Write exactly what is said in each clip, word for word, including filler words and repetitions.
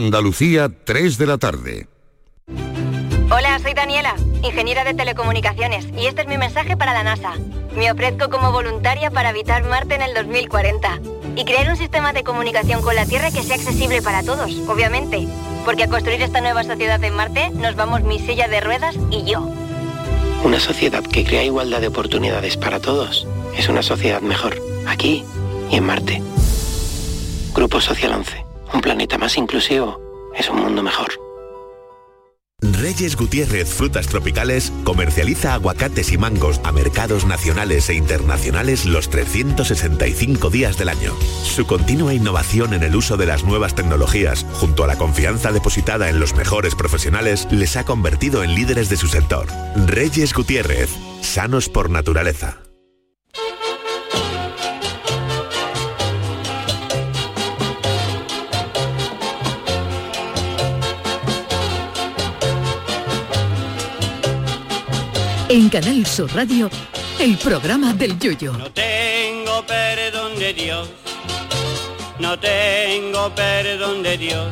Andalucía, tres de la tarde. Hola, soy Daniela, ingeniera de telecomunicaciones, y este es mi mensaje para la NASA. Me ofrezco como voluntaria para habitar Marte en el dos mil cuarenta y crear un sistema de comunicación con la Tierra que sea accesible para todos, obviamente, porque a construir esta nueva sociedad en Marte nos vamos mi silla de ruedas y yo. Una sociedad que crea igualdad de oportunidades para todos es una sociedad mejor, aquí y en Marte. Grupo Social once. Un planeta más inclusivo es un mundo mejor. Reyes Gutiérrez Frutas Tropicales comercializa aguacates y mangos a mercados nacionales e internacionales los trescientos sesenta y cinco días del año. Su continua innovación en el uso de las nuevas tecnologías, junto a la confianza depositada en los mejores profesionales, les ha convertido en líderes de su sector. Reyes Gutiérrez, sanos por naturaleza. En Canal Sur Radio, el programa del Yoyo. No tengo perdón de Dios, no tengo perdón de Dios,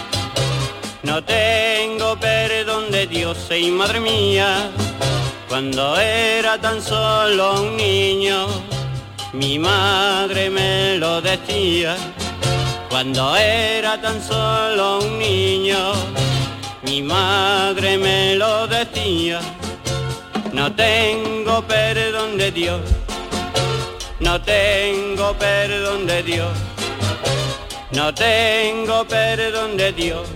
no tengo perdón de Dios, y madre mía, cuando era tan solo un niño, mi madre me lo decía. Cuando era tan solo un niño, mi madre me lo decía. No tengo perdón de Dios, no tengo perdón de Dios, no tengo perdón de Dios.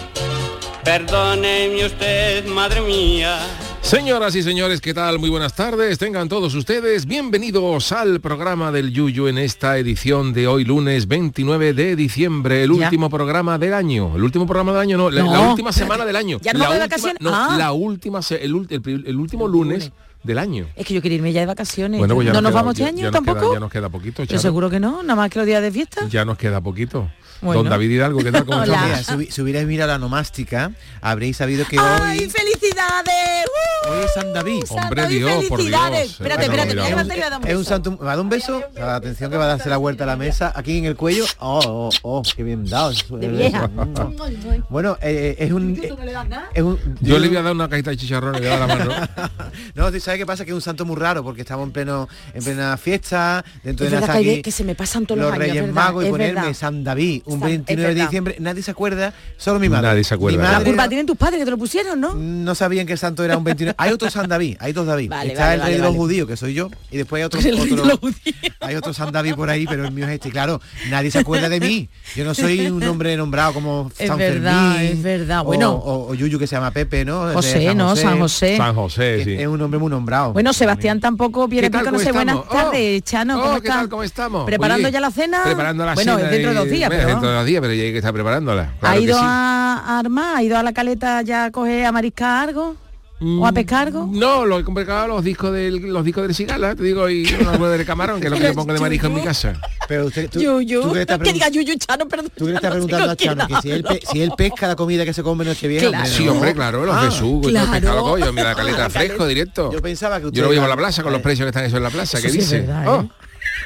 Perdóneme usted, madre mía. Señoras y señores, ¿qué tal? Muy buenas tardes, tengan todos ustedes bienvenidos al programa del Yuyu en esta edición de hoy lunes veintinueve de diciembre, el Ya. último programa del año, el último programa del año, no, la, No. la última semana del año. ¿Ya no la va de última- vacaciones? No, Ah. la última, se- el, ul- el, el último lunes del año. Es que yo quiero irme ya de vacaciones. Bueno, pues ya ¿No nos queda- vamos este ya- año ya nos tampoco? queda- ya nos queda poquito, Yo Charo. seguro que no, nada más que los días de fiesta. Ya nos queda poquito. Bueno. Don David Hidalgo, ¿qué tal? ¿Cómo Hola. estamos? Mira, si, hubi- si hubierais mirado la nomástica, habréis sabido que ¡Ay, hoy, felicidades! ¡Uh! hoy es San David. Hombre, David, Dios, por felicidades. Dios. Espérate, Bueno, espérate, mira, que un- te voy a dar un Es un beso. santo. ¿Me va a dar un beso? Atención que va a darse la vuelta a la mesa. Aquí en el cuello. Oh, oh, oh, qué bien dado. De vieja. Bueno, eh, es un... Es un Yo le voy a dar una cajita de chicharrones, le voy a dar la mano. No, ¿sabes qué pasa? Que es un santo muy raro porque estamos en pleno en plena fiesta, dentro Es de verdad nada que, hay aquí ve- que se me pasan todos los, los años, Reyes es verdad, Magos y es ponerme verdad. San David, un San- es veintinueve de verdad. diciembre, nadie se acuerda, solo mi madre. Nadie se acuerda. Mi La madre culpa tienen tus padres que te lo pusieron, ¿no? no sabían que el santo era un veintinueve. Hay otro San David, hay dos David. Vale, Está vale, el rey vale, de los vale. judíos, que soy yo, y después hay otro, El rey de otro- los judíos. hay otro San David por ahí, pero el mío es este. Claro, nadie se acuerda de mí. Yo no soy un hombre nombrado como Es San verdad, Fermín, es verdad. o- Bueno. o, o Yuyu que se llama Pepe, ¿no? De José, ¿no? San José. San José, que sí. Es un hombre muy nombrado. Bueno, Sebastián tampoco viene ¿Qué tal, pico, no cómo sé, buenas estamos? tardes, Oh, Chano, oh, ¿cómo ¿qué estás? tal, cómo estamos? ¿Preparando Oye, ya la cena? Preparando la bueno, cena. es dentro de dos y- días, bueno, pero... dentro de dos días, pero ya hay que estar preparándola. ¿Ha Claro que ido sí. a, a armar? ¿Ha ido a la caleta ya a coger a mariscar algo? ¿O a pescar algo? No, lo he comprado los discos del los discos del Cigala, te digo, y algo del camarón, que es lo que yo pongo de marisco en mi casa. Pero usted, tú, Yuyu, tú que le estás que pregun- diga Yuyu, Chano, perdón. tú que le estás no sé preguntando con a quién Chano que si él, pe- si él pesca la comida que se come en Nochevieja. Claro. Sí, hombre, claro, los Ah, besucos, claro. y todo el pescado, pollo, mira la caleta Ah, fresco, directo. Yo pensaba que usted Yo lo llevo a era- la plaza con los eh, precios que están eso en la plaza, ¿qué Eso sí es dice? verdad, ¿eh? Oh.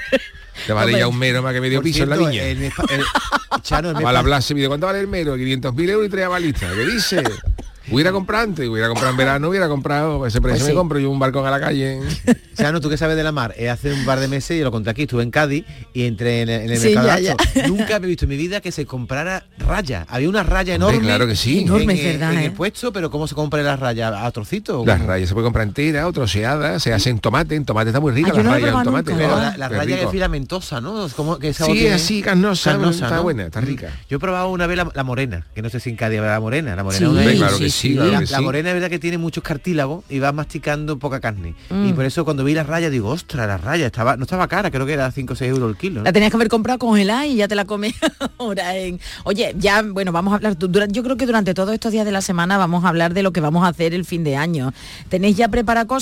Te vale Hombre. ya un mero más que medio Por piso en la cierto, viña. el mes pa- el- Chano, el mes Va a la pa- plaza y me dice, ¿cuánto vale el mero? quinientos mil euros y tres balistas. ¿Qué dice? Hubiera comprado antes, hubiera comprado en verano, hubiera comprado, ese precio Pues me sí. compro yo un balcón a la calle. Chano, tú que sabes de la mar, eh, hace un par de meses, yo lo conté aquí, estuve en Cádiz y entré en el, en el Sí, mercado ya, de ya. Acho. Nunca había visto en mi vida que se comprara raya. Había una raya Hombre, enorme. claro que sí. Enorme, en, es verdad, en ¿eh? el puesto, pero ¿cómo se compra la raya? ¿A trocitos? Las rayas se puede comprar enteras o troceadas, se hacen tomate, en tomate está muy rica Ah, yo la no lo he raya en probado tomate. nunca. Pero Ah, la, la Qué raya rico. es filamentosa, ¿no? Es como que esa Sí, tiene- así, carnosa, carnosa, está ¿no? buena, está rica. Yo he probado una vez la, la morena, que no sé si en Cádiz habrá la morena. La morena Sí, es una- Hombre, claro sí, que sí. sí, claro la, que la sí. morena es verdad que tiene muchos cartílagos y va masticando poca carne. Mm. Y por eso cuando vi las rayas digo, ostras, las rayas, estaba, no estaba cara, creo que era cinco o seis euros el kilo. ¿no? La tenías que haber comprado congelada y ya te la comes ahora en... Oye, ya, bueno, vamos a hablar... du- dura- Yo creo que durante todos estos días de la semana vamos a hablar de lo que vamos a hacer el fin de año. ¿Tenéis ya preparado cosas?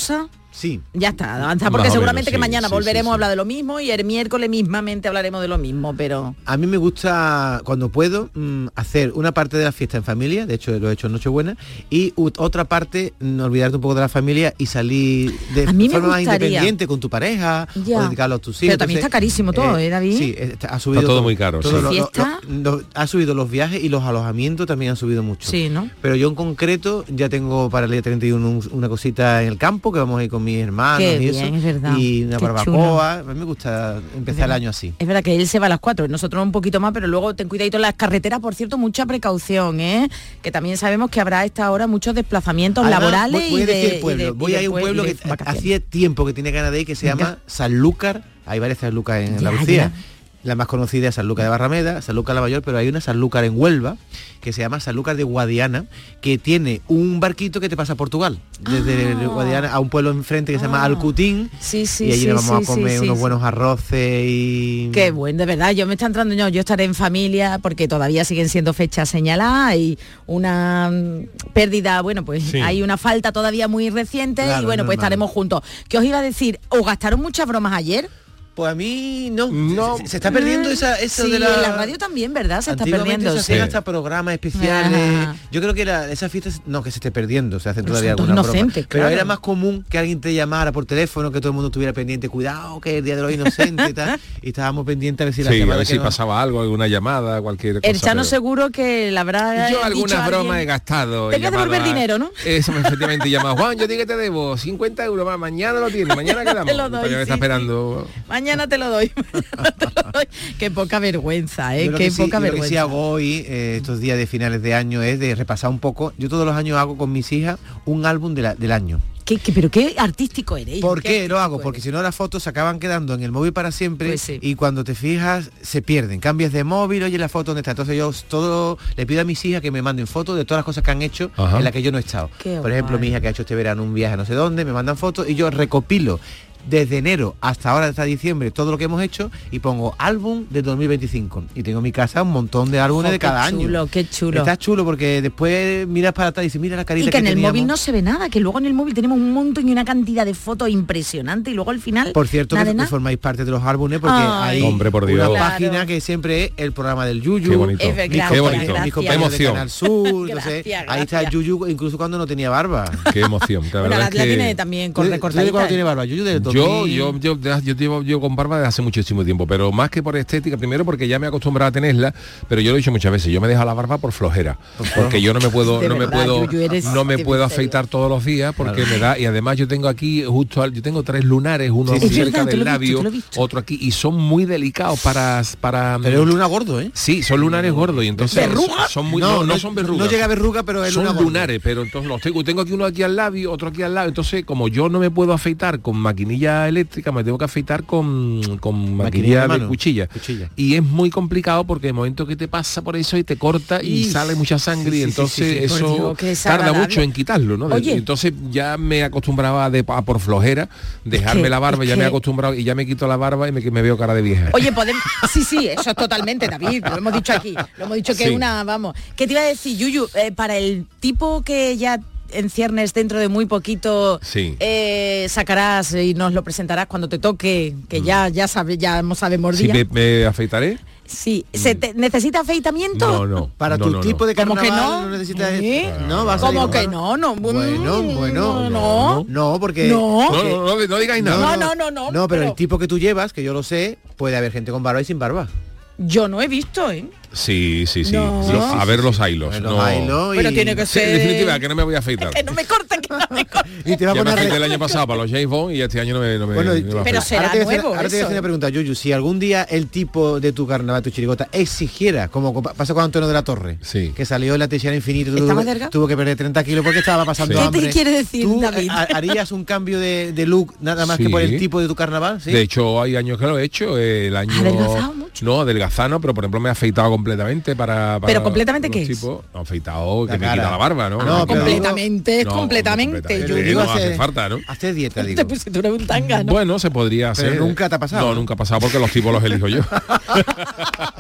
Sí. Ya está, avanza, porque Más o seguramente menos, que sí, mañana sí, volveremos sí, sí. a hablar de lo mismo y el miércoles mismamente hablaremos de lo mismo, pero... A mí me gusta, cuando puedo, mmm, hacer una parte de la fiesta en familia, de hecho lo he hecho en Nochebuena, y u- otra parte, mm, olvidarte un poco de la familia y salir de A mí me forma más gustaría. independiente con tu pareja, Ya. o dedicarlo a tus hijos. Pero también está carísimo todo, ¿eh, David? Sí, está, ha subido todo muy caro, todo sí. lo- lo- ¿Fiesta? lo- lo- ha subido los viajes y los alojamientos también han subido mucho. Sí, ¿no? Pero yo en concreto ya tengo para el día treinta y uno un- una cosita en el campo, que vamos a ir con mis hermanos Qué y bien, eso. es verdad. Y una Qué barbacoa. A mí me gusta empezar el año así. Es verdad que él se va a las cuatro, nosotros un poquito más, pero luego ten cuidadito en las carreteras, por cierto, mucha precaución, ¿eh? Que también sabemos que habrá a esta hora muchos desplazamientos Además, laborales voy, voy y a de, decir y el pueblo. de- voy y a de ir a un pue- pueblo y de que vacaciones. hacía tiempo que tiene ganas de ir, que se llama Sanlúcar. Hay varias Sanlúcar en Ya, Andalucía. ya. La más conocida es Sanlúcar de Barrameda, Sanlúcar la Mayor, pero hay una Sanlúcar en Huelva que se llama Sanlúcar de Guadiana, que tiene un barquito que te pasa a Portugal, desde Ah. Guadiana a un pueblo enfrente que se llama Ah. Alcutín. Sí, sí, y allí sí, nos vamos sí, a comer sí, unos sí, buenos sí. arroces y... Qué bueno, de verdad, yo me está entrando, yo, yo estaré en familia porque todavía siguen siendo fechas señaladas y una mm, pérdida, bueno, pues Sí. hay una falta todavía muy reciente Claro, y bueno, pues normal. estaremos juntos. ¿Qué os iba a decir? ¿Os gastaron muchas bromas ayer? Pues a mí no, No. Se, se está perdiendo esa, eso sí, de la... en la radio también, ¿verdad? Se está Antiguamente perdiendo. se hacían sí. hasta programas especiales. Ajá. Yo creo que la, esas fiestas, no, que se esté perdiendo, se hacen Pero todavía son todos algunas bromas. inocentes, Pero claro. era más común que alguien te llamara por teléfono, que todo el mundo estuviera pendiente, cuidado, que es el Día de los Inocentes y tal. Y estábamos pendientes a ver si la Sí, a semana ver que si no- pasaba algo, alguna llamada, cualquier cosa. El Chano pero- seguro que la habrá Yo dicho algunas a alguien- bromas he gastado. Te he voy a devolver llamado a- dinero, ¿no? Eso, efectivamente, llama Juan, yo digo que te debo cincuenta euros más, mañana lo tienes, mañana quedamos. Te lo doy, Todavía me está sí, esperando. Mañana te lo doy. Mañana te lo doy. Qué poca vergüenza, ¿eh? Yo lo Qué que sí- poca yo lo que vergüenza. sí hago hoy, eh, estos días de finales de año, es de repasar un poco. Yo todos los años hago con mis hijas un álbum de la- del año. ¿Qué, qué- pero qué artístico eres. ¿Por qué lo hago? artístico Porque eres. si no las fotos se acaban quedando en el móvil para siempre Pues sí. y cuando te fijas se pierden. Cambias de móvil, oye la foto dónde está. Entonces yo todo le pido a mis hijas que me manden fotos de todas las cosas que han hecho Ajá. en las que yo no he estado. Qué Por ejemplo, guay. mi hija que ha hecho este verano un viaje a no sé dónde, me mandan fotos y yo recopilo desde enero hasta ahora, hasta diciembre, todo lo que hemos hecho y pongo álbum de dos mil veinticinco. Y tengo en mi casa un montón de álbumes Jo, de cada qué año. chulo, qué chulo. Está chulo porque después miras para atrás y dices, mira la carita Y que en el teníamos. móvil no se ve nada, que luego en el móvil tenemos un montón y una cantidad de fotos impresionante y luego al final Por cierto, nada que, de que nada. formáis parte de los álbumes porque Ay. hay Hombre, por una Dios. página Claro. que siempre es el programa del Yuyu. Qué bonito. Es ver- mis gracias, Qué compañeros- bonito. mis gracias. compañeros de Qué emoción. Canal Sur, entonces, Gracias, ahí está gracias. Yuyu incluso cuando no tenía barba. Qué emoción. La Bueno, verdad la, es la que tiene también con ¿Tú de- tú de recortadita. cuándo tiene barba? Yuyu del Yo, dos mil. yo, yo, yo, llevo, yo con barba desde hace muchísimo tiempo, pero más que por estética, primero porque ya me he acostumbrado a tenerla, pero yo lo he dicho muchas veces, yo me dejo la barba por flojera, porque yo no me puedo, De no me verdad, puedo, Yuyu, eres no me de puedo misterio. afeitar todos los días porque me da, y además yo tengo aquí justo, al- yo tengo tres lunares, uno Sí, aquí sí. cerca Es verdad, te del lo he visto, labio, te lo he visto. otro aquí, y son muy delicados para, para. Pero es un luna gordo, ¿eh? Sí, son lunares gordos y entonces ¿Verruga? son muy, no, no, son verrugas. No llega a verruga, pero es Son luna gordo. lunares, pero entonces los tengo, tengo aquí uno aquí al labio, otro aquí al lado, entonces como yo no me puedo afeitar con maquinilla eléctrica, me tengo que afeitar con, con Maquinilla maquinilla de de mano. cuchilla. Cuchilla. Y es muy complicado porque el momento que te pasa por eso y te corta y Ih, sale mucha sangre sí, y sí, entonces sí, sí, sí. Por eso Dios, qué tarda desagradable. mucho en quitarlo, ¿no? Oye. Y entonces ya me acostumbraba de, a por flojera dejarme que- la barba, es ya me he que- acostumbrado y ya me quito la barba y me, me veo cara de vieja. Oye, podemos... Sí, sí, eso es totalmente, David, lo hemos dicho aquí. Lo hemos dicho que Sí. es una, vamos. ¿Qué te iba a decir, Yuyu? Eh, para el tipo que ya en ciernes dentro de muy poquito Sí. eh, sacarás y nos lo presentarás cuando te toque, que ya ya sabe, ya sabemos Si día. me, me afeitaré, Sí, ¿se te- necesita afeitamiento? no, no. Para no, tu no, no. tipo de ¿Cómo carnaval que no? no necesitas ¿Eh? no vas a ¿Cómo salir que con- no? No, Bueno, mm, bueno, no. no, porque No. No, no, no, no digáis nada. No, no, no, no, No, pero pero- el tipo que tú llevas, que yo lo sé, puede haber gente con barba y sin barba. Yo no he visto, ¿eh? Sí, sí, sí. No. Los- Sí, a sí, ver sí, los sí. hilos. Los no. hilos y- Pero tiene que Sí, ser... en definitiva, que no me voy a afeitar. Que no me corten, que no me corten. Y te va a Ya me poner afeité el re- año pasado para los James Bond y este año no me, no me, Bueno, no me voy a pero afeitar. será ahora te voy a hacer- nuevo ahora te voy a hacer eso. una pregunta, Yuyu. Si algún día el tipo de tu carnaval, tu chirigota, exigiera, como co- pasó con Antonio de la Torre, Sí. que salió en la Teixeira Infinito, ¿Está tuvo, más cerca? tuvo que perder treinta kilos porque estaba pasando Sí. ¿Qué te hambre. quiere decir, ¿Tú David? ha- harías un cambio de, de look nada más que Sí. por el tipo de tu carnaval? ¿Sí? De hecho, hay años que lo he hecho. eh, El año... ¿Adelgazado mucho? No, adelgazado no, pero por ejemplo me he afeitado completamente para... para ¿Pero completamente los qué es? tipos. No, afeitado, La que me cara. quita la barba, ¿no? No, Me pero quita- completamente, es No, completamente. completamente. Yo Eh, digo, no hace falta, ¿no? Haces dieta, digo. te pusiste una tanga, ¿no? Bueno, se podría Pero hacer. nunca te ha pasado, No, ¿no? nunca ha pasado porque los tipos los elijo yo.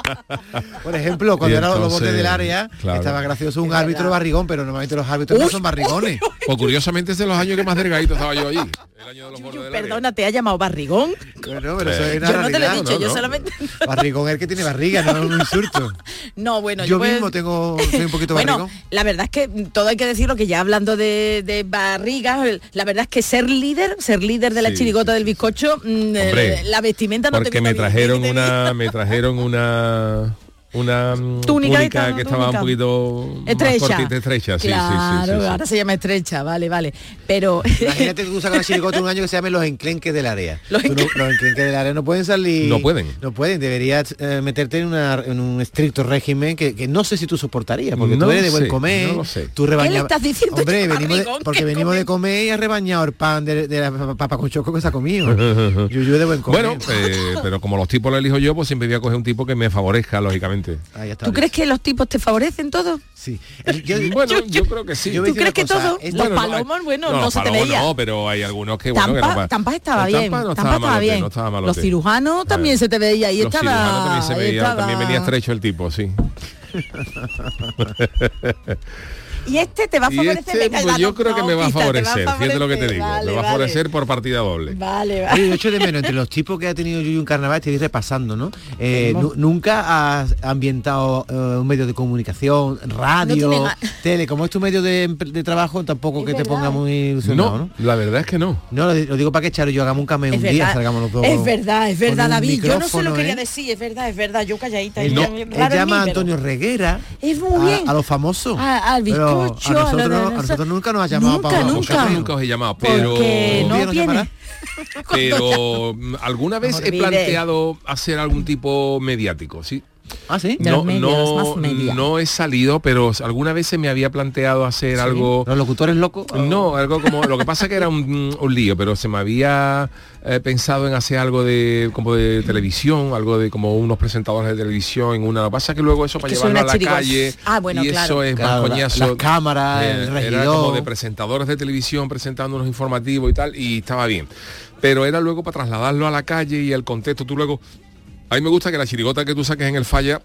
Por ejemplo, cuando Y eran los entonces, botes del área, claro. estaba gracioso un Es árbitro verdad. barrigón, pero normalmente los árbitros no son barrigones. Pues curiosamente es de los años que más delgadito estaba yo allí. El año de los Yuyu, bordes del área. perdona, ¿te ha llamado barrigón? Bueno, pero eso es una Yo no te lo he realidad, dicho, no, yo no. solamente... Barrigón es el que tiene barriga, no es un insulto. No, bueno, Yo puedo- mismo tengo, soy un poquito Bueno, barrigón. la verdad es que todo hay que decirlo, que ya hablando de, de barrigas, el- la verdad es que ser líder, ser líder de la Sí, chirigota sí, del bizcocho, mm, Hombre, la vestimenta no te Porque vino me bien, trajeron ¿qué te una, digo? me trajeron una una mm, Túnica túnica esta, ¿no? que estaba Túnica. un poquito Estrecha. más cortita, estrecha, sí, claro, sí, sí, sí, sí. ahora se llama estrecha, vale, vale. Pero Imagínate que tú sacas una chirigota un año que se llame los enclenques del área. Los Tú no- enclenques. los enclenques del área no pueden salir. No pueden. No pueden. Deberías eh, meterte en, una- en un estricto régimen que, que no sé si tú soportarías, porque No tú eres de buen sé, comer. no lo sé. Tú rebañas. ¿Qué le estás diciendo, Hombre, chico venimos de- barrigón, porque que venimos de come? comer y has rebañado el pan de, de la papa con choco que se ha comido. Yuyu de buen comer. Bueno, eh, pero como los tipos los elijo yo, pues siempre voy a coger un tipo que me favorezca, lógicamente. Ahí está ¿tú dicho. crees que los tipos te favorecen todo? Sí. El- yo- Bueno, yo- yo creo que sí. yo voy a ¿Tú decir crees una que cosa, todo? es- Los Bueno, palomos, hay- bueno, no, no, los se te palomos veía. no, pero hay algunos que bueno que Tampa, no pa- Tampa estaba el bien, Tampa no Tampa estaba estaba malote, bien. no estaba Los malote. cirujanos también Eh, se te veía y Los estaba, cirujanos también se ahí veía, estaba. también venía estrecho el tipo, sí. Y este te va a Y favorecer. este, Venga, pues danos- yo creo que no, me va a pista, te favorecer, fíjate lo que te digo, Vale, me va a vale. favorecer por partida doble. Vale, vale. Oye, yo echo de menos entre los tipos que ha tenido Yuyu en carnaval, estoy repasando, ¿no? Eh, Tenemos- nu- nunca has ambientado eh, un medio de comunicación, radio, No tiene ga- tele, como es tu medio de, de trabajo, tampoco Es que te verdad, ponga ¿eh? muy ilusionado, No, ¿no? la verdad es que no. No, lo, di- lo digo para que Charo y yo hagamos un cameo Es un día, verdad, salgamos los dos. es verdad, es con verdad, un David. Yo no sé lo micrófono, que quería ¿eh? decir, es verdad, es verdad. Yo calladita. Él, yo- no, raro él en llama mí, a pero- Antonio Reguera Es muy bien. a, a los famosos. A- al Pero bizcocho, a a nosotros, lo de a esa- nosotros nunca nos ha llamado Nunca, para nunca. Vosotros nunca os he llamado, pero Porque ¿Un no día nos viene. llamará? pero mm, alguna vez he olvide. planteado hacer algún tipo mediático, sí. Ah, sí. De los No, medios, no, más media. no he salido, pero alguna vez se me había planteado hacer algo. ¿Los locutores locos? No, algo como. Lo que pasa que era un, un lío, pero se me había eh, pensado en hacer algo de como de televisión, algo de como unos presentadores de televisión en una. Lo que pasa que luego eso para que llevarlo a suena la chirigos. calle. Ah, bueno, y claro. eso es Claro, más la- coñazo. las cámaras, el Era regidor. como de presentadores de televisión presentando unos informativos y tal, y estaba bien. Pero era luego para trasladarlo a la calle y el contexto. Tú luego. A mí me gusta que la chirigota que tú saques en el falla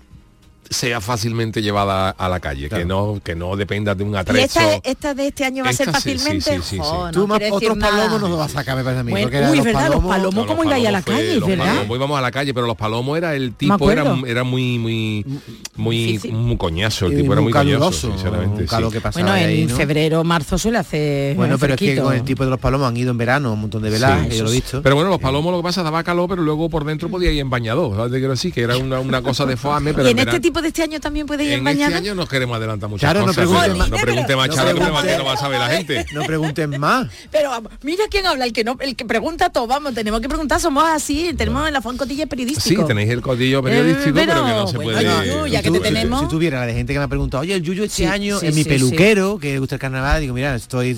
sea fácilmente llevada a la calle, Claro. que no que no dependa de un ¿Y atrecho. esta, esta de este año va a ser Esta sí, fácilmente? sí, sí, sí, sí. Jo, no Tú más quiere decir otros nada. palomos no los vas a sacar, me parece a mí. Bueno, porque era uy, los verdad, los palomos, No, ¿cómo los iba a ir a la palomos fue- calle, los verdad? palomos íbamos a la calle, pero los palomos era el tipo, era, acuerdo. era muy, muy, muy, Difícil. muy coñazo, el Y tipo era muy coñazo, caluroso, sinceramente. un calor sí. que pasaba Bueno, en ahí, ¿no? febrero, marzo suele hacer Bueno, pero es que fresquito. con el tipo de los palomos han ido en verano, un montón de veladas, Sí, que yo lo he visto. Pero bueno, los palomos lo que pasa daba calor, pero luego por dentro podía ir en bañador, ¿sabes? Te quiero decir que era una, una cosa de foame, pero ¿Y en verano- este tipo de este año también puede ir en en este bañado? año no queremos adelantar muchas Charo, no cosas. preguntes pero- más. no pregunte más, No Charo, que preguntes no más. va a saber la gente. No pregunten más. Pero vamos, mira quién habla, el que no, el que pregunta todo, vamos, tenemos que preguntar, somos así, tenemos en la Foncotilla Sí, periodístico. tenéis el código periodístico, pero, pero, que no se bueno, puede. yo, ya Si que tú- te si- tenemos- Si tuviera la de gente que me ha preguntado, oye, el Yuyu este Sí, año sí, en mi sí, peluquero, que le gusta el carnaval, digo, mira, estoy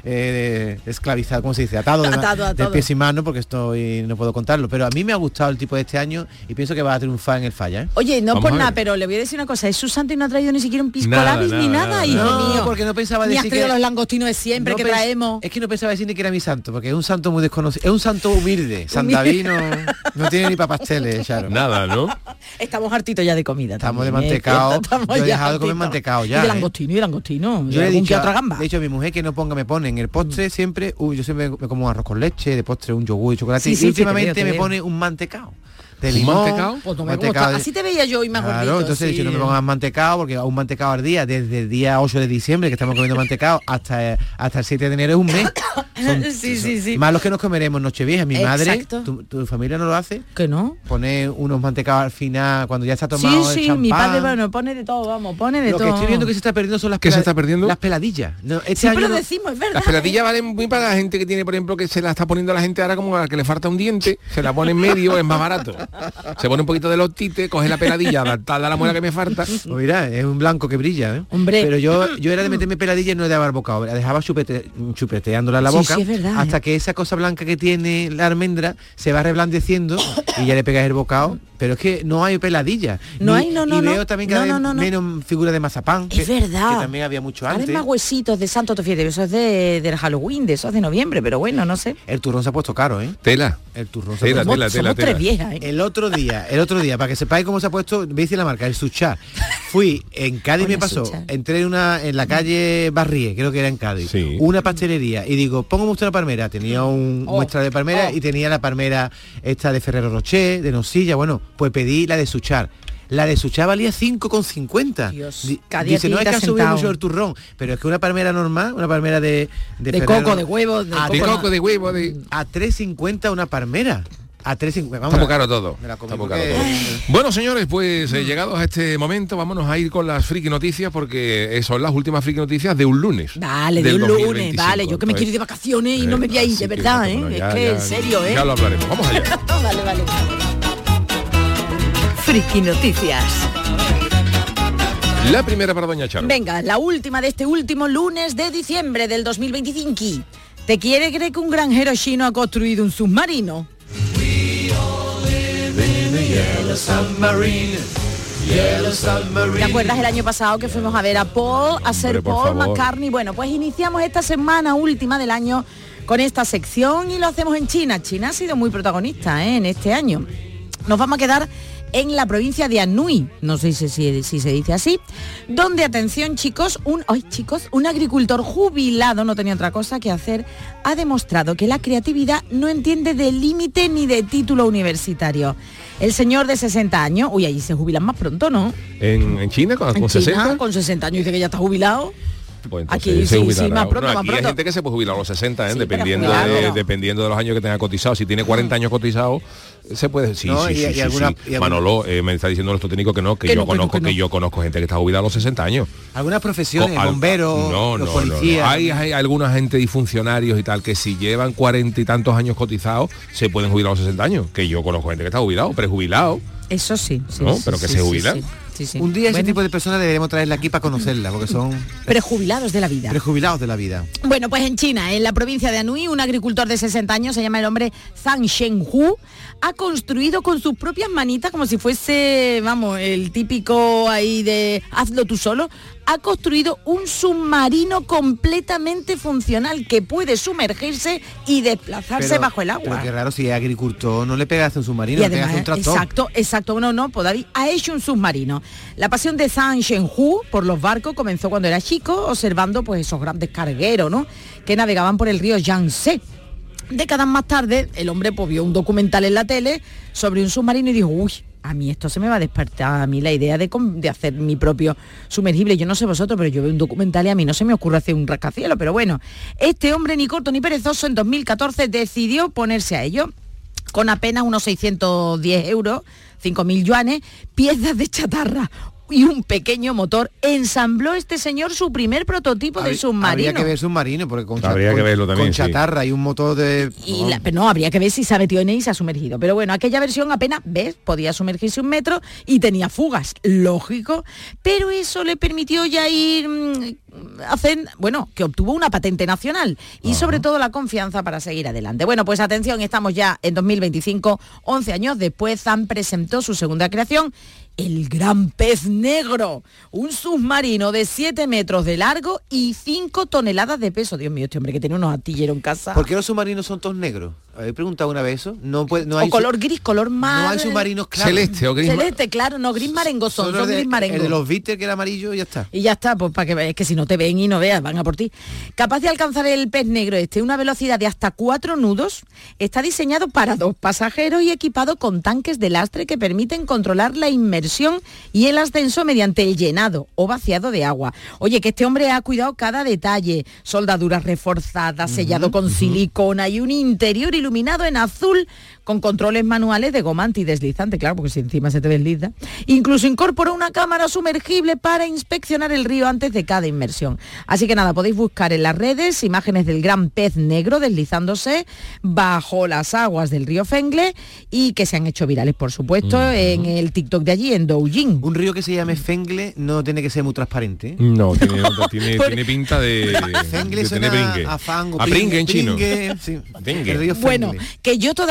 eh, esclavizado, ¿cómo se dice? Atado de, ma- Atado, de atado. pies y manos porque estoy no puedo contarlo. Pero a mí me ha gustado el tipo de este año y pienso que va a triunfar en el falla, ¿eh? Oye, no Vamos por a ver. nada, pero le voy a decir una cosa, es su santo y no ha traído ni siquiera un pisco Nada, labis ni nada, nada, nada, hijo No, mío. porque no pensaba Ni has decir traído que... los langostinos de siempre no que pens- traemos. Es que no pensaba decir ni que era mi santo, porque es un santo muy desconocido. Es un santo humilde. San David no, no tiene ni para pasteles, Charo. Nada, ¿no? Estamos hartitos ya de comida. Estamos de también, ¿eh? mantecao. Estamos Yo he ya dejado de comer hartitos. mantecao ya, Y de ¿eh? langostino, y de langostino. Yo le he algún que dicho, otra a, gamba. le he dicho a mi mujer que no ponga, me pone en el postre siempre, uy, yo siempre me como un arroz con leche, de postre un yogur y chocolate. Sí, y sí, últimamente te veo, te me veo. pone un mantecao. De ¿Un limón, mantecao? Pues no me mantecao gusta. de- Así te veía yo y más Claro, gordito, entonces he sí. dicho, no me pongas mantecao porque a un mantecao al día, desde el día ocho de diciembre que estamos comiendo mantecao hasta, hasta el siete de enero es un mes. Son- Sí, sí, sí. Más los que nos comeremos Nochevieja. Mi madre, Exacto. tu, tu familia no lo hace, ¿Que no? pone unos mantecaos al final cuando ya está Sí, tomado el sí, champán. mi padre, bueno, pone de todo, vamos, pone de Lo todo. que estoy viendo que se está perdiendo son las ¿Qué se pela- está perdiendo? Las peladillas. No, este Siempre año lo no- decimos, es verdad. Las peladillas valen muy para la gente que tiene, por ejemplo, que se la está poniendo a la gente ahora como a la que le falta un diente, se la pone en medio, es más barato. Se pone un poquito de lotite, coge la peladilla, adaptada a la muela que me falta. Pues mira, es un blanco que brilla, ¿eh? Hombre. Pero yo, yo era de meterme peladilla y no de dar bocado. La dejaba chupete- chupeteándola en la Sí, boca sí, es verdad, hasta ¿eh? que esa cosa blanca que tiene la almendra se va reblandeciendo y ya le pegas el bocado. Pero es que no hay peladilla. No Ni- hay, no, no, Y no. veo también cada No, vez no, no, no. menos figuras de mazapán. Es que, verdad. Que también había mucho Ahora es antes. más huesitos de Santo Tofiete, eso es de, del Halloween, de esos de noviembre, pero bueno, no sé. El turrón se ha puesto caro, ¿eh? Tela. El turrón se ha Tela, puesto tela, somos tela, somos tela. tres viejas, ¿eh? El El otro día, el otro día, para que sepáis cómo se ha puesto, voy a decir la marca, el Suchá. Fui en Cádiz, Oye, me pasó, Suchá. entré en una en la calle Barrié, creo que era en Cádiz, Sí. una pastelería y digo, póngame usted una palmera. Tenía un Oh, muestra de palmera oh. y tenía la palmera esta de Ferrero Rocher, de Nosilla. Bueno, pues pedí la de Suchar. La de Suchá valía cinco con cincuenta. Dios, Di- cada día Dice, no es que te ha has subido sentado. mucho el turrón, pero es que una palmera normal, una palmera de De Ferrero- coco, de huevo, de a De coco. coco, de huevo, de... a tres cincuenta una palmera. A tres cincuenta. Está muy caro todo. Me la comí Está muy porque- caro todo. Bueno, señores, pues eh, llegados a este momento, vámonos a ir con las friki noticias porque eh, son las últimas friki noticias de un lunes. Vale, de del un lunes, dos mil veinticinco. vale, yo que me quiero ir de vacaciones y no me voy a ir, así de que, verdad, bueno, ¿eh? ya, es que ya, en serio, ¿eh? Ya lo hablaremos. Vamos allá. Vale, vale. Friki Noticias. La primera para Doña Charo. Venga, la última de este último lunes de diciembre del dos mil veinticinco. ¿Te quiere creer que un granjero chino ha construido un submarino? ¿Te acuerdas el año pasado que fuimos a ver a Paul, a ser Hombre, por Paul favor. McCartney? Bueno, pues iniciamos esta semana última del año con esta sección y lo hacemos en China. China ha sido muy protagonista, ¿eh? En este año. Nos vamos a quedar en la provincia de Anhui, no sé si, si, si se dice así, donde, atención chicos, un, ay, chicos, un agricultor jubilado, no tenía otra cosa que hacer, ha demostrado que la creatividad no entiende de límite ni de título universitario. El señor de sesenta años, uy, allí se jubilan más pronto, ¿no? En, en China, con, En con China, sesenta. con sesenta años dice que ya está jubilado. Pues Aquí entonces se sí, jubilará. sí, más pronto, No, más aquí pronto. hay gente que se puede jubilar a los sesenta, ¿eh? Sí, dependiendo, pero de, claro. dependiendo de los años que tenga cotizado. Si tiene cuarenta años cotizado, se puede... Sí, No, sí, y- sí, y sí, alguna- sí. y alguna- Manolo, eh, me está diciendo nuestro técnico que no, que, Que yo no, que no, conozco que no. que yo conozco gente que está jubilada a los sesenta años. Algunas profesiones, O al- bomberos, no, los no, policías. no, no. Hay, hay alguna gente y funcionarios y tal que si llevan cuarenta y tantos años cotizados se pueden jubilar a los sesenta años. Que yo conozco gente que está jubilado, prejubilado. Eso sí, sí, ¿No? sí, Pero que sí, se sí, jubilan. sí, sí, sí. Un día ese Bueno, tipo de personas deberíamos traerla aquí para conocerla, porque son prejubilados de la vida. prejubilados de la vida. Bueno, pues en China, en la provincia de Anhui, un agricultor de sesenta años, se llama el hombre Zhang Shenhu, ha construido con sus propias manitas, como si fuese, vamos, el típico ahí de hazlo tú solo, ha construido un submarino completamente funcional que puede sumergirse y desplazarse Pero- bajo el agua. Pero qué raro, si es agricultor, no le pegas un submarino, Y le pegas además, un tractor. exacto, exacto, no, no, pues David ha hecho un submarino. La pasión de Zhang Shenhu por los barcos comenzó cuando era chico, observando pues esos grandes cargueros, ¿no? Que navegaban por el río Yangtze. Décadas más tarde, el hombre pues, vio un documental en la tele sobre un submarino y dijo, uy, a mí esto se me va a despertar a mí la idea de, com- de hacer mi propio sumergible. Yo no sé vosotros, pero yo veo un documental y a mí no se me ocurre hacer un rascacielos. Pero bueno, este hombre ni corto ni perezoso en dos mil catorce decidió ponerse a ello. Con apenas unos seiscientos diez euros, cinco mil yuanes, piezas de chatarra y un pequeño motor, ensambló este señor su primer prototipo de Habría- submarino. Habría que ver submarino, porque con, cha- Habría que con- verlo también, con sí. chatarra y un motor de... Y la- pero no, habría que ver si se ha metido en él y se ha sumergido. Pero bueno, aquella versión apenas, ¿ves? Podía sumergirse un metro y tenía fugas, lógico. Pero eso le permitió ya ir mm, hacer, bueno, que obtuvo una patente nacional y sobre todo la confianza para seguir adelante. Bueno, pues atención, estamos ya en dos mil veinticinco, once años después, Zhang presentó su segunda creación, el Gran Pez Negro, un submarino de siete metros de largo y cinco toneladas de peso. Dios mío, este hombre que tiene unos astilleros en casa. ¿Por qué los submarinos son todos negros? ¿Habéis preguntado una vez eso? No, puede, no hay O color su- gris, color mar. No hay submarinos claros. Celeste o gris. Celeste, claro, no, gris marengo son, Solo son el de, gris marengo. el de los bitters que era amarillo y ya está. Y ya está, pues para que veas que si no te ven y no veas, van a por ti. Capaz de alcanzar el pez negro este, una velocidad de hasta cuatro nudos, está diseñado para dos pasajeros y equipado con tanques de lastre que permiten controlar la inmersión y el ascenso mediante el llenado o vaciado de agua. Oye, que este hombre ha cuidado cada detalle, soldaduras reforzadas, sellado con silicona y un interior iluminado en azul con controles manuales de goma antideslizante, claro, porque si encima se te desliza. Incluso incorporó una cámara sumergible para inspeccionar el río antes de cada inmersión. Así que nada, podéis buscar en las redes imágenes del gran pez negro deslizándose bajo las aguas del río Fengle y que se han hecho virales, por supuesto, uh-huh. en el TikTok de allí, en Douyin. Un río que se llame Fengle no tiene que ser muy transparente, ¿eh? No, tiene, tiene, Por- tiene pinta de, Fengle de suena tener bringue. a fango, A pringue en chino. pringue, sí. Pringue. El río Bueno, Fengle. que yo todavía dudo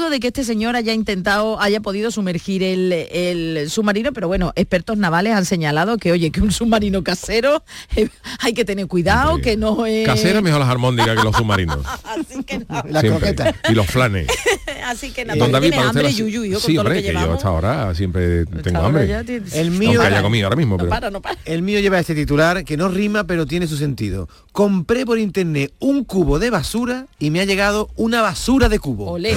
dudo de que este señor haya intentado, haya podido sumergir el, el submarino, pero bueno, expertos navales han señalado que, oye, que un submarino casero eh, hay que tener cuidado, sí. que no es... Casera mejor las armónicas que los submarinos. Así que no. La croqueta. Y los flanes. Así que nada, Don David, tiene hambre, la... Yuyu, hijo, sí, con hombre, todo lo que, que llevamos. yo hasta ahora siempre Hasta tengo ahora hambre. Tienes... El mío... Aunque haya comido ahora mismo, pero... No para, no para. El mío lleva este titular que no rima, pero tiene su sentido. Compré por internet un cubo de basura y me ha llegado una basura de cubo. Olé.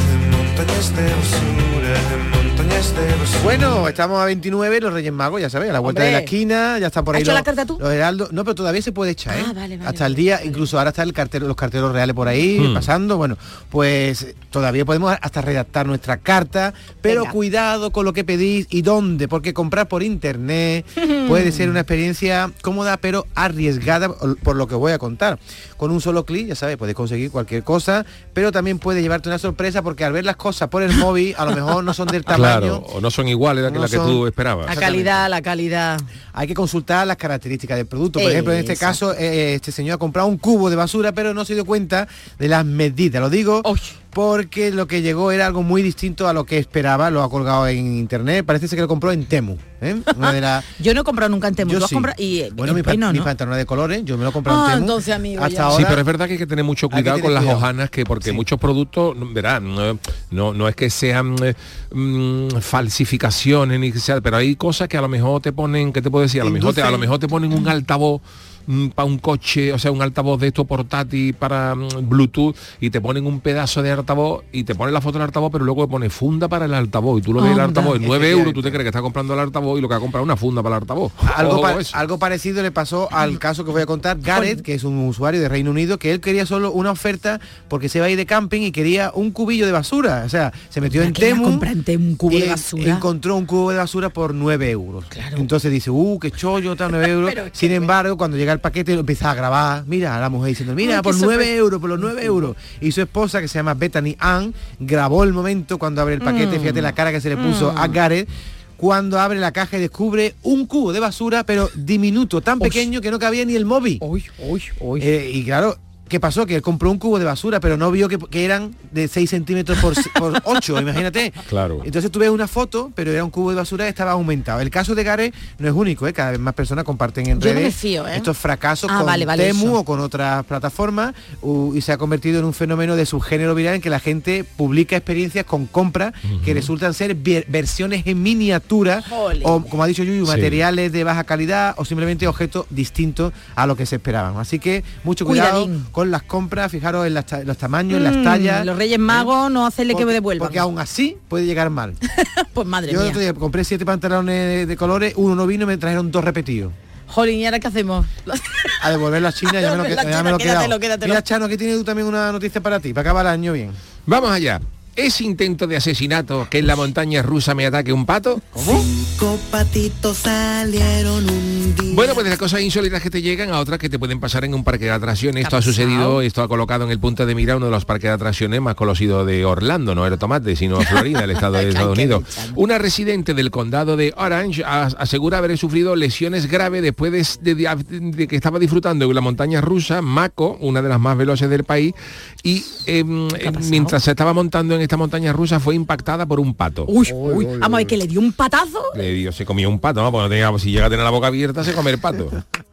Bueno, estamos a veintinueve, los Reyes Magos, ya sabéis, a la vuelta Hombre. de la esquina, ya están por ahí. ¿Has hecho los, la carta tú? Los heraldos. No, pero todavía se puede echar, ¿eh? Ah, vale, vale, Hasta vale, el día, vale. incluso ahora está el cartero, los carteros reales por ahí, Hmm. pasando. Bueno, pues todavía podemos hasta redactar nuestra carta, pero Venga. cuidado con lo que pedís y dónde, porque comprar por internet puede ser una experiencia cómoda, pero arriesgada por lo que voy a contar. Con un solo clic, ya sabes, puedes conseguir cualquier cosa, pero también puede llevarte una sorpresa porque al ver las cosas por el móvil, a lo mejor no son del tamaño. Claro, o no son iguales a No la que son- tú esperabas. La calidad, la calidad. Hay que consultar las características del producto. Por ejemplo, en este Exacto. caso, eh, este señor ha comprado un cubo de basura, pero no se dio cuenta de las medidas. Lo digo Uy. porque lo que llegó era algo muy distinto a lo que esperaba. Lo ha colgado en internet. Parece ser que lo compró en Temu. ¿eh? Una de las... Yo no he comprado nunca en Temu. Yo ¿Tú has sí. comprado? Y, Bueno, eh, mi, bueno, pa- mi ¿no? pantalón de colores, yo me lo he comprado Ah, en Temu. entonces, amigo, Hasta ya. ahora, Sí, pero es verdad que hay que tener mucho Hay que cuidado tener con las cuidado. hojanas, que porque Sí. muchos productos, verá, no, no, no es que sean eh, mm, falsificaciones ni que sea, pero hay cosas que a lo mejor te ponen, ¿qué te puedo decir? A lo mejor te, a lo Inducen- mejor te ponen un altavoz para un coche, o sea, un altavoz de esto portátil para mm, Bluetooth, y te ponen un pedazo de altavoz y te ponen la foto del altavoz, pero luego te pone funda para el altavoz y tú lo ves el Anda. altavoz en nueve Efectivamente. euros, tú te crees que estás comprando el altavoz y lo que ha comprado es una funda para el altavoz. Algo, Ojo pa- con eso. algo parecido le pasó al caso que voy a contar Gareth, que es un usuario de Reino Unido, que él quería solo una oferta porque se iba a ir de camping y quería un cubillo de basura. O sea, se metió en ¿Quién va a Temu comprar en Temu un cubo y de basura? encontró un cubo de basura por nueve euros. Claro. Entonces dice, uh, qué chollo, está nueve euros. Pero es que- Sin embargo, cuando llega el paquete lo empieza a grabar, mira a la mujer diciendo, mira, Ay, por qué nueve sorpresa. euros, por los nueve euros. Y su esposa, que se llama Bethany Ann, grabó el momento cuando abre el paquete, Mm. fíjate la cara que se le puso a Gareth, cuando abre la caja y descubre un cubo de basura, pero diminuto, tan Uy. pequeño que no cabía ni el móvil. Uy, uy, uy. Eh, y claro, ¿qué pasó? Que él compró un cubo de basura, pero no vio que, que eran de seis centímetros por, por ocho, imagínate. Claro. Entonces tú ves una foto, pero era un cubo de basura que estaba aumentado. El caso de Gareth no es único, ¿eh? Cada vez más personas comparten en Yo no redes me fío, ¿eh? estos fracasos Ah, con vale, vale, Temu eso. o con otras plataformas, u- y se ha convertido en un fenómeno de subgénero viral en que la gente publica experiencias con compras que resultan ser ver- versiones en miniatura Jolín. o, como ha dicho Yuyu, Sí. materiales de baja calidad o simplemente objetos distintos a lo que se esperaban. Así que mucho cuidado Cuidadín. con las compras, fijaros en las ta- los tamaños, en Mm, las tallas. Los Reyes Magos no hacerle que me Porque- devuelvan. Porque aún así puede llegar mal. Pues madre Yo el mía. otro día compré siete pantalones de, de colores, uno no vino y me trajeron dos repetidos. Jolín, ¿y ahora qué hacemos? A devolverlo a China, ya me lo, que- La ya me lo he China, quedado. quédatelo, quédatelo. Mira, Chano, que tienes tú también una noticia para ti, para acabar el año bien. Vamos allá. ¿Ese intento de asesinato que en la montaña rusa me ataque un pato? ¿Cómo? Cinco patitos salieron un día. Bueno, pues de las cosas insólitas que te llegan a otras que te pueden pasar en un parque de atracciones. Esto ha pasado? sucedido, esto ha colocado en el punto de mira uno de los parques de atracciones más conocidos de Orlando, no era Tomate, sino Florida, el estado de Estados Unidos. Una residente del condado de Orange as- asegura haber sufrido lesiones graves después de, de- de que estaba disfrutando de la montaña rusa, Mako, una de las más veloces del país, y em, ¿Qué ha pasado? mientras se estaba montando en esta montaña rusa fue impactada por un pato. Uy, uy. Vamos a ver, que le dio un patazo. Le dio, se comió un pato, ¿no? Porque no tenía, si llega a tener la boca abierta, se come el pato.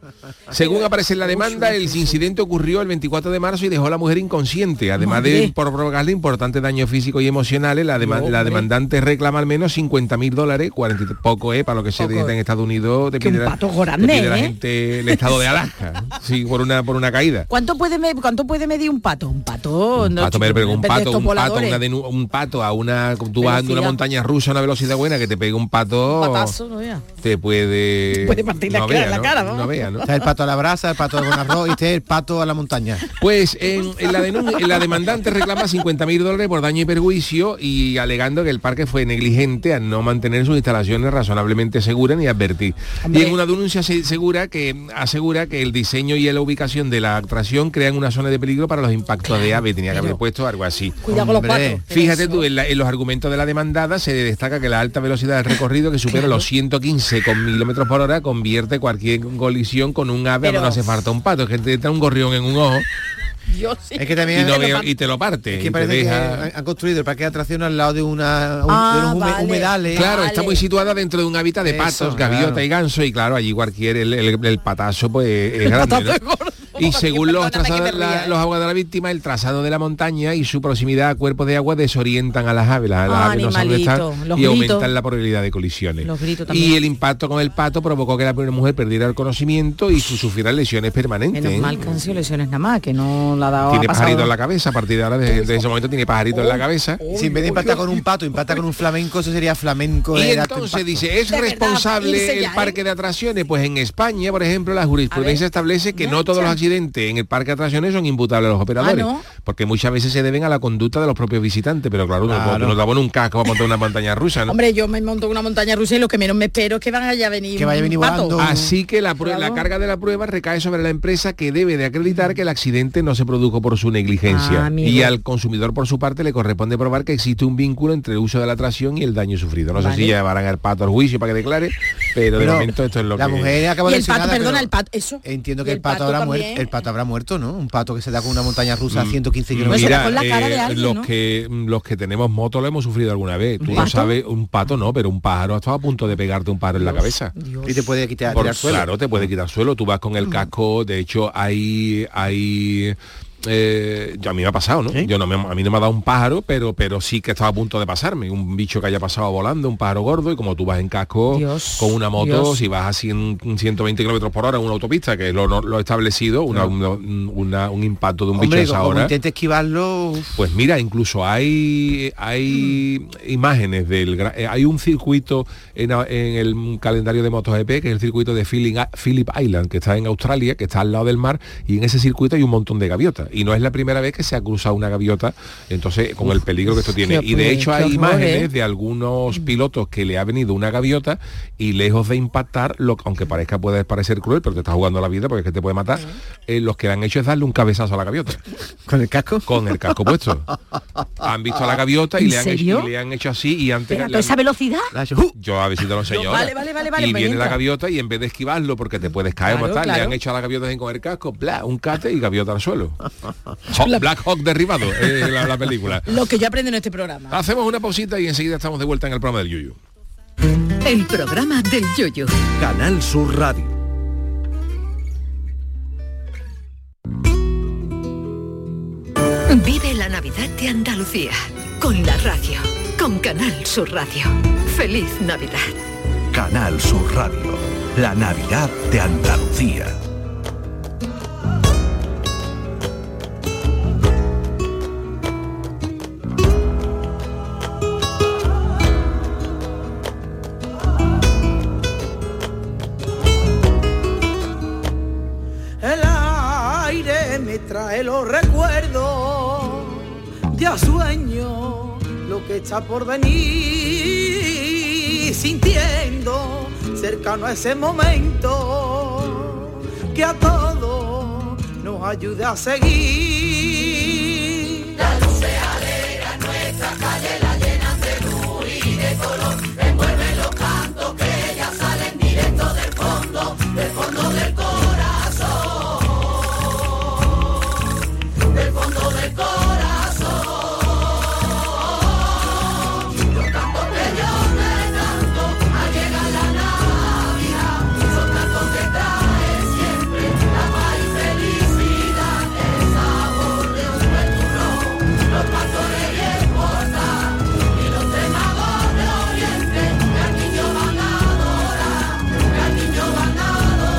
Según aparece en la demanda, el incidente ocurrió el veinticuatro de marzo y dejó a la mujer inconsciente. Además de Madre. por provocarle importantes daños físicos y emocionales, la, dema- No, la hombre. demandante reclama al menos cincuenta mil dólares, cuarenta y poco, ¿eh? Para lo que se Poco. dice en Estados Unidos, te Que un pide, la, pato te grande, pide la ¿eh? gente el estado de Alaska, sí, por una por una caída. ¿Cuánto puede, me- ¿Cuánto puede medir un pato? Un pato, Un no, pato, chico, pero un de pato, estos un pato, voladores. una denu- un pato a una, tú vas a una Velocidad. montaña rusa a una velocidad buena, que te pegue un pato, Un patazo, no vea. te puede, Puede partir la no cara, vea, la ¿no? cara, ¿no? No vea, ¿no? Está el pato a la brasa, el pato con arroz y este el pato a la montaña. Pues en, en la, denun- en la demandante reclama cincuenta mil dólares por daño y perjuicio y alegando que el parque fue negligente al no mantener sus instalaciones razonablemente seguras ni advertir. Hombre. Y en una denuncia se segura que asegura que el diseño y la ubicación de la atracción crean una zona de peligro para los impactos de ave. Tenía que haber Pero- puesto algo así. Cuidado con los Hombre, patos. Fíjate Eso. tú, en, la- en los argumentos de la demandada se destaca que la alta velocidad del recorrido, que supera Claro. los ciento quince con kilómetros por hora, convierte cualquier colisión con un ave, Pero- no hace falta un pato, es que te entra un gorrión en un ojo Dios, sí. Es que también y, no es- veo- y te lo parte. Es y que te parece deja- que han construido el parque de atracciones al lado de una un- Ah, de unos hume- vale. humedales. Claro, está muy situada dentro de un hábitat de Eso, patos, gaviota claro. y ganso, y claro, allí cualquier el, el- el patazo pues es grande, ¿no? Y según los, Perdóname que trazados, me la- ría, ¿eh? los abogados de la víctima, el trazado de la montaña y su proximidad a cuerpos de agua desorientan a las aves, las, las Ah, aves no saben dónde están, animalito, los y gritos. aumentan la probabilidad de colisiones. Los gritos también. Y el impacto con el pato provocó que la primera mujer perdiera el conocimiento y su- sufriera lesiones permanentes. Menos ¿eh? mal que han sido lesiones nada más, que no la ha dado Tiene ha pasado. pajarito en la cabeza, a partir de ahora, desde, desde ese momento tiene pajarito en la cabeza. Si en vez de impactar con un pato, impacta con un flamenco, eso sería flamenco. Y de alto entonces impacto. dice, ¿es De verdad, responsable irse el ya, ¿eh? parque de atracciones? Pues en España, por ejemplo, la jurisprudencia establece que no todos los accidentes en el parque de atracciones son imputables a los operadores, Ah, ¿no? porque muchas veces se deben a la conducta de los propios visitantes, pero claro, uno Claro. no, no te pone un casco para montar una montaña rusa, ¿no? Hombre, yo me monto en una montaña rusa y lo que menos me espero es que van a venir Que vaya a venir un pato. volando. Así que la, prue- Claro. la carga de la prueba recae sobre la empresa, que debe de acreditar que el accidente no se produjo por su negligencia. Ah, amigo. Y al consumidor, por su parte, le corresponde probar que existe un vínculo entre el uso de la atracción y el daño sufrido. No sé Vale. si llevarán al pato al juicio para que declare, pero de Pero momento esto es lo la que... mujer acaba Y de el pato, lesionada, perdona, pero el pato, eso. Entiendo Y que el el pato, pato habrá también. muerto. El pato habrá muerto, ¿no? Un pato que se da con una montaña rusa a Mm, ciento quince Pues kilómetros. será con la cara de eh, alguien, los ¿no? que los que tenemos moto lo hemos sufrido alguna vez. Tú ¿Un no pato? sabes, un pato no, pero un pájaro ha estado a punto de pegarte un pájaro en la cabeza. Dios. Y te puede quitar, Por- tirar suelo. Claro, te puede quitar suelo. Tú vas con el casco, de hecho hay hay eh, ya a mí me ha pasado, ¿no? ¿Sí? Yo no me, a mí no me ha dado un pájaro, pero pero sí que estaba a punto de pasarme. Un bicho que haya pasado volando, un pájaro gordo, y como tú vas en casco Dios, con una moto, Dios. si vas a cien, ciento veinte kilómetros por hora en una autopista, que es lo, lo establecido, una, una- una- un impacto de un bicho Hombre, a esa como hora. intente esquivarlo. uf, Pues mira, incluso hay hay imágenes del gra- eh, hay un circuito en, a- en el calendario de MotoGP, que es el circuito de Phillip, Phillip Island, que está en Australia, que está al lado del mar, y en ese circuito hay un montón de gaviotas, y no es la primera vez que se ha cruzado una gaviota, entonces con el peligro que esto tiene. qué Y de horror, hecho qué hay horror, imágenes ¿eh? de algunos pilotos que le ha venido una gaviota y lejos de impactar, lo, aunque parezca puede parecer cruel, pero te está jugando la vida porque es que te puede matar, eh, los que han hecho es darle un cabezazo a la gaviota. ¿Con el casco? Con el casco puesto. Han visto a la gaviota y ¿En le han, serio? hecho, y le han hecho así y antes... Pero a le toda han- esa velocidad. La ha hecho, ¡uh! yo a ver si te lo enseño ahora. Vale, vale, vale, vale, Y me viene la entra. gaviota y en vez de esquivarlo porque te puedes caer Claro, o matar, le claro. han hecho a la gaviota sin con el casco, bla, un cate y gaviota al suelo. Hawk- Black Hawk derribado, es la, la película. Lo que yo aprendo en este programa. Hacemos una pausita y enseguida estamos de vuelta en el programa del Yuyu. El programa del Yoyo. Canal Sur Radio. Vive la Navidad de Andalucía. Con la radio. Con Canal Sur Radio. Feliz Navidad. Canal Sur Radio. La Navidad de Andalucía. El aire me trae los recuerdos de a sueño, lo que está por venir, sintiendo cercano a ese momento que a todos nos ayude a seguir. La luz se alegra, nuestra calle la llenan de luz y de color, envuelven los cantos que ya salen directo del fondo, del fondo del corazón. Del fondo del corazón, los cantos que yo te canto al llegar la Navidad, son cantos que traen siempre la paz y felicidad, el sabor de un buen turrón, los pastores y el portal, y los tres magos de Oriente, que al niño van a adorar, que al niño van a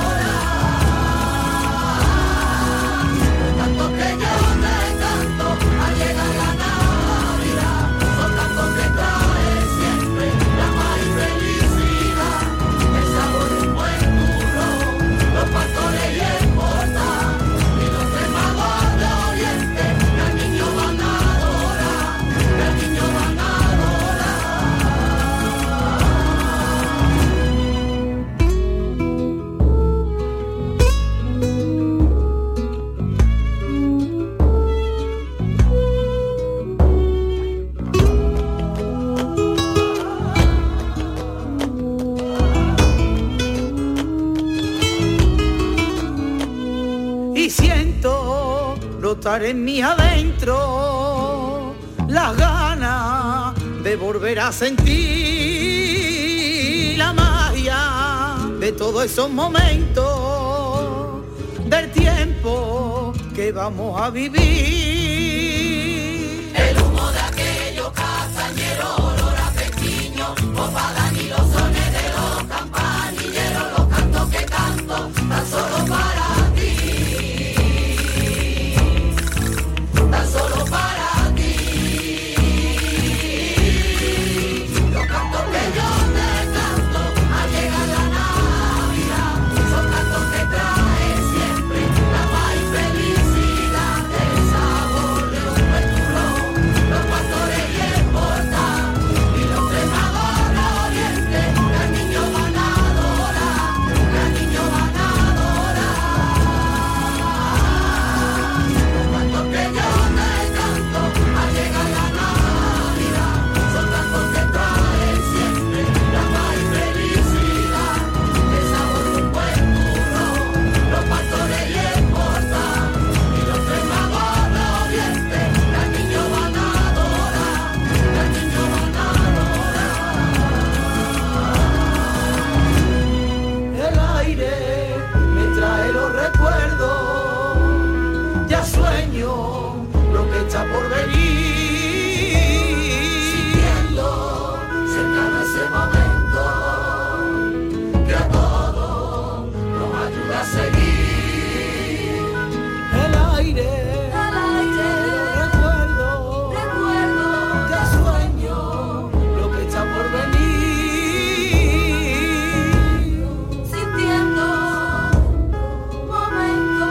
adorar, los cantos que yo brotar en mí adentro las ganas de volver a sentir la magia de todos esos momentos del tiempo que vamos a vivir. El humo de aquellos castañeros, olor a pestiño, copadan y los sones de los campanilleros, los cantos que canto tan solo para ti, tan solo para ti. Los cantos que yo te canto al llegar la Navidad, son cantos que traen siempre la paz y felicidad, el sabor de un buen turrón, los pastores y el portal, y los tremadores orientes, que al niño van a adorar, que al niño van a adorar. Los cantos que yo te canto al llegar la Navidad, son cantos que traen siempre la paz y felicidad, el sabor de un buen turrón, los pastores y el portal, y los tremadores orientes, que al niño van a adorar, que al niño van a adorar. El aire me trae los recuerdos, ya sueño lo que está por venir, sintiendo cercano ese momento que a todos nos ayuda a seguir. El aire, el aire, recuerdo, recuerdo, ya sueño lo que está por venir, sintiendo momento.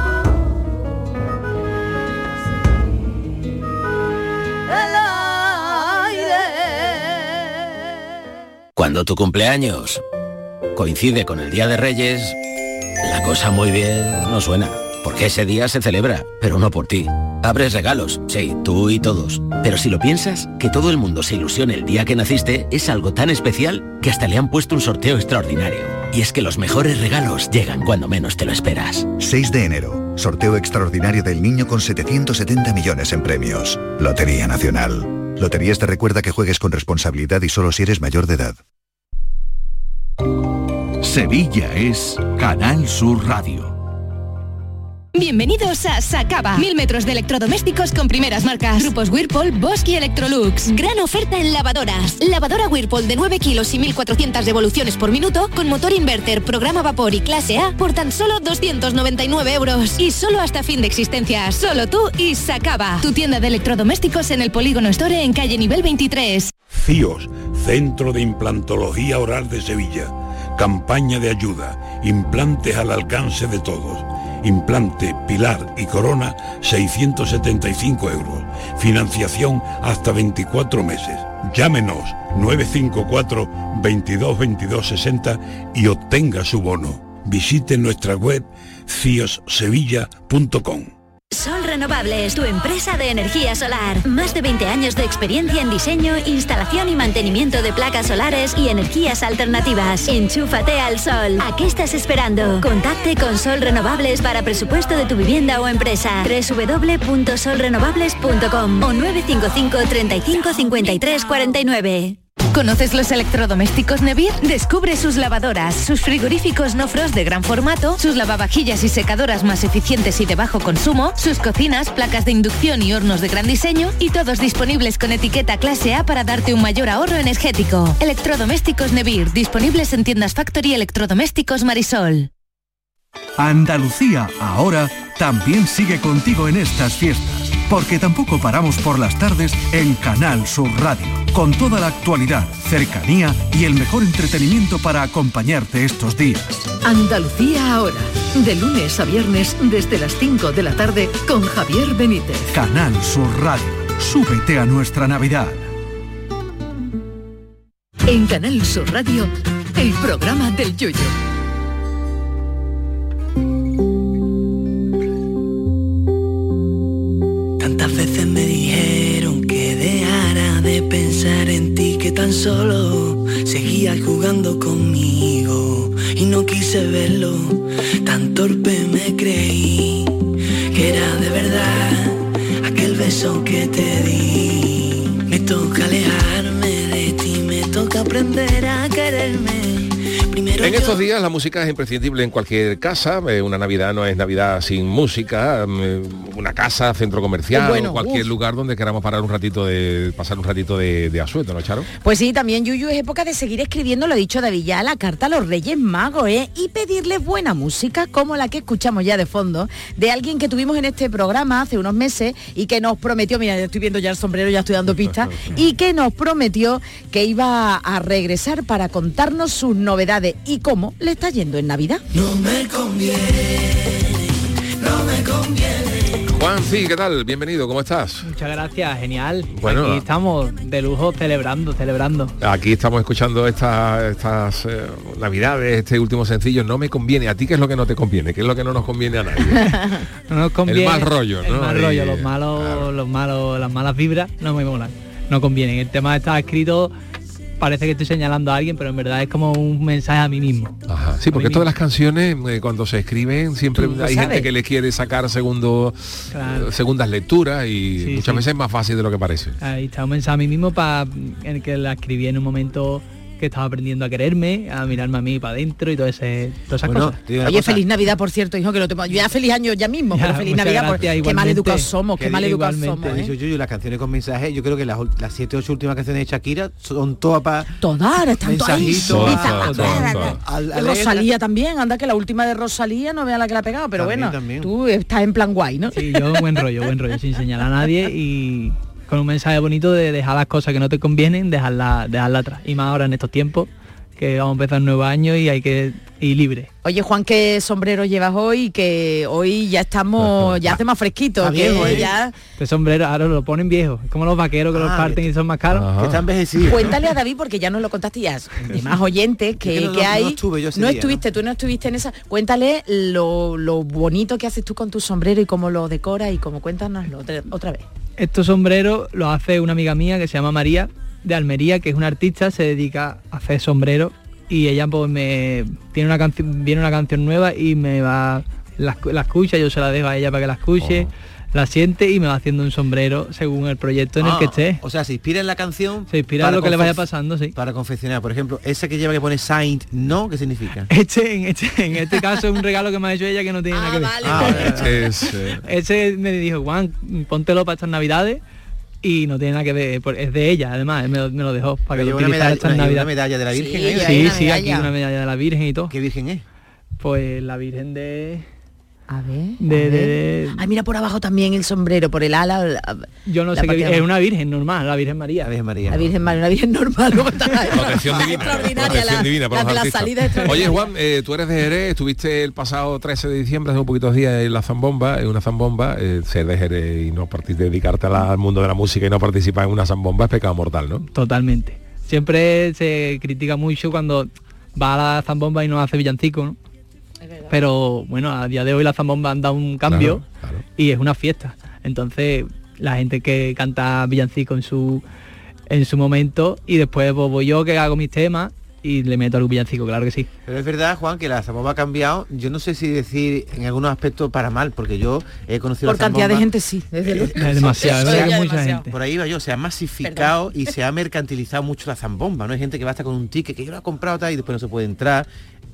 El aire. Cuando tu cumpleaños coincide con el Día de Reyes, la cosa muy bien no suena, porque ese día se celebra, pero no por ti. Abres regalos, sí, tú y todos. Pero si lo piensas, que todo el mundo se ilusione el día que naciste es algo tan especial que hasta le han puesto un sorteo extraordinario. Y es que los mejores regalos llegan cuando menos te lo esperas. seis de enero, sorteo extraordinario del niño con setecientos setenta millones en premios. Lotería Nacional. Loterías te recuerda que juegues con responsabilidad y solo si eres mayor de edad. Sevilla es Canal Sur Radio. Bienvenidos a Sacaba. Mil metros de electrodomésticos con primeras marcas. Grupos Whirlpool, Bosch y Electrolux. Gran oferta en lavadoras. Lavadora Whirlpool de nueve kilos y mil cuatrocientas devoluciones por minuto con motor inverter, programa vapor y clase A por tan solo doscientos noventa y nueve euros. Y solo hasta fin de existencia. Solo tú y Sacaba. Tu tienda de electrodomésticos en el Polígono Store en calle nivel veintitrés. CIOS, Centro de Implantología Oral de Sevilla. Campaña de ayuda. Implantes al alcance de todos. Implante, pilar y corona, seiscientos setenta y cinco euros. Financiación hasta veinticuatro meses. Llámenos nueve cinco cuatro, veintidós, veintidós, sesenta y obtenga su bono. Visite nuestra web cios sevilla punto com. Sol Renovables, tu empresa de energía solar. Más de veinte años de experiencia en diseño, instalación y mantenimiento de placas solares y energías alternativas. Enchúfate al sol. ¿A qué estás esperando? Contacte con Sol Renovables para presupuesto de tu vivienda o empresa. doble u doble u doble u punto sol renovables punto com o nueve cinco cinco, treinta y cinco, cincuenta y tres, cuarenta y nueve. ¿Conoces los electrodomésticos Nevir? Descubre sus lavadoras, sus frigoríficos no frost de gran formato, sus lavavajillas y secadoras más eficientes y de bajo consumo, sus cocinas, placas de inducción y hornos de gran diseño, y todos disponibles con etiqueta clase A para darte un mayor ahorro energético. Electrodomésticos Nevir, disponibles en tiendas Factory Electrodomésticos Marisol. Andalucía ahora también sigue contigo en estas fiestas, porque tampoco paramos por las tardes en Canal Sur Radio, con toda la actualidad, cercanía y el mejor entretenimiento para acompañarte estos días. Andalucía ahora, de lunes a viernes desde las cinco de la tarde con Javier Benítez. Canal Sur Radio, súbete a nuestra Navidad. En Canal Sur Radio, el programa del Yoyo. Tantas veces me dijeron que dejara de pensar en ti, que tan solo seguías jugando conmigo y no quise verlo, tan torpe me creí que era de verdad aquel beso que te di. Me toca alejarme de ti, me toca aprender a quererme. Primero En yo- estos días la música es imprescindible en cualquier casa. Eh, una Navidad no es Navidad sin música. Eh, una casa, centro comercial, Bueno, o cualquier uf. lugar donde queramos parar un ratito de pasar un ratito de, de asueto, ¿no, Charo? Pues sí, también, Yuyu, es época de seguir escribiendo, lo ha dicho David ya, la carta a los Reyes Magos, ¿eh? Y pedirles buena música, como la que escuchamos ya de fondo, de alguien que tuvimos en este programa hace unos meses y que nos prometió, mira, ya estoy viendo ya el sombrero, ya estoy dando pistas, y que nos prometió que iba a regresar para contarnos sus novedades y cómo le está yendo en Navidad. No me conviene, no me conviene. Juan, sí, ¿qué tal? Bienvenido, ¿cómo estás? Muchas gracias, genial. Bueno, Aquí estamos de lujo celebrando, celebrando. Aquí estamos escuchando esta- estas eh, Navidades, este último sencillo, No me conviene. ¿A ti qué es lo que no te conviene? ¿Qué es lo que no nos conviene a nadie? No nos conviene. El mal rollo, El ¿no? mal Ahí, rollo, los malos, los malos, las malas vibras no me molan. No convienen. El tema está escrito, parece que estoy señalando a alguien, pero en verdad es como un mensaje a mí mismo. Ajá, sí, porque A mí todas las canciones, eh, cuando se escriben, siempre Tú lo hay sabes. gente que le quiere sacar segundo, Claro. eh, segundas lecturas y Sí, muchas sí. veces es más fácil de lo que parece. Ahí está un mensaje a mí mismo para en el que la escribí en un momento que estaba aprendiendo a quererme, a mirarme a mí para adentro y todo ese, todas esas Bueno, cosas. te digo una Oye, cosa. feliz Navidad, por cierto, hijo, que lo tengo. Yo ya feliz año ya mismo, Ya, pero feliz muchas Navidad, gracias, porque qué mal igualmente. educados somos, qué Que mal diga educados igualmente, somos, he dicho ¿eh? Yuyu, las canciones con mensajes, yo creo que las, ul- las siete ocho últimas canciones de Shakira son todas para Todas, ahora están todas ahí. mensajitos Todas, a- todas, todas, todas. al- al- Rosalía también, anda que la última de Rosalía no vea la que la ha pegado, pero También, bueno, también. tú estás en plan guay, ¿no? Sí, yo buen rollo, buen rollo, sin señalar a nadie y con un mensaje bonito de dejar las cosas que no te convienen, dejarlas dejarla atrás. Y más ahora en estos tiempos, que vamos a empezar un nuevo año y hay que ir libre. Oye, Juan, ¿qué sombrero llevas hoy? Que hoy ya estamos, ya hace más fresquito, Está que viejo, ¿eh? ya... Este sombrero ahora lo ponen viejo, es como los vaqueros que los Ah, parten y son más caros. Ajá. que está envejecido. Cuéntale a David, porque ya nos lo contaste ya, de más oyentes, que, Es que no- que no- hay... no estuve yo ese no día, estuviste, tú no estuviste en esa... Cuéntale lo, lo bonito que haces tú con tu sombrero y cómo lo decoras y cómo cuéntanoslo otra, otra vez. Estos sombreros los hace una amiga mía que se llama María, de Almería, que es una artista, se dedica a hacer sombreros y ella pues me tiene una canción, viene una canción nueva y me va, la, la escucha, yo se la dejo a ella para que la escuche, la siente y me va haciendo un sombrero según el proyecto en el Ah, que esté. O sea, se inspira en la canción. Se inspira en para lo que le vaya confe- pasando, sí. Para confeccionar, por ejemplo, esa que lleva que pone Saint, ¿no? ¿Qué significa? Este, en, este, en este caso es un regalo que me ha hecho ella que no tiene nada que ver. Ah, vale, vale. Es, eh, Ese me dijo, Juan, póntelo para estas navidades y no tiene nada que ver, por- es de ella además, él me lo, me lo dejó para que Lleva lo una utilizara medalla, estas una- una navidades. medalla de la Virgen. Sí, ahí, hay Sí, una sí, aquí medalla. una medalla de la Virgen y todo. ¿Qué Virgen es? Pues la Virgen de... A ver, De- a ver. de- de- Ay, mira por abajo también el sombrero, por el ala. la- Yo no la sé qué parte vi- de es abajo. una Virgen normal, la Virgen María. La Virgen María. La Virgen María, una Virgen normal. luego está la- protección divina. Extraordinaria, Protección la- divina para la los de la artistas. salida extraordinaria. Oye, Juan, eh, tú eres de Jerez, estuviste el pasado trece de diciembre, hace un poquitos días en la Zambomba, en una Zambomba, eh, ser de Jerez y no partic- dedicarte a la- al mundo de la música y no participar en una Zambomba es pecado mortal, ¿no? Totalmente. Siempre se critica mucho cuando va a la zambomba y no hace villancico, ¿no? Pero bueno, a día de hoy la zambomba han dado un cambio Claro, claro. y es una fiesta. Entonces, la gente que canta villancico en su en su momento y después pues, voy yo que hago mis temas y le meto algún villancico, claro que sí. Pero es verdad, Juan, que la zambomba ha cambiado. Yo no sé si decir en algunos aspectos para mal, porque yo he conocido Por la cantidad de zambomba- gente sí, desde luego. Es demasiado, Eso es ya verdad que mucha demasiado. gente. Por ahí va yo, se ha masificado y se ha mercantilizado mucho la zambomba, ¿no? Hay gente que basta con un ticket que yo lo he comprado tal y después no se puede entrar.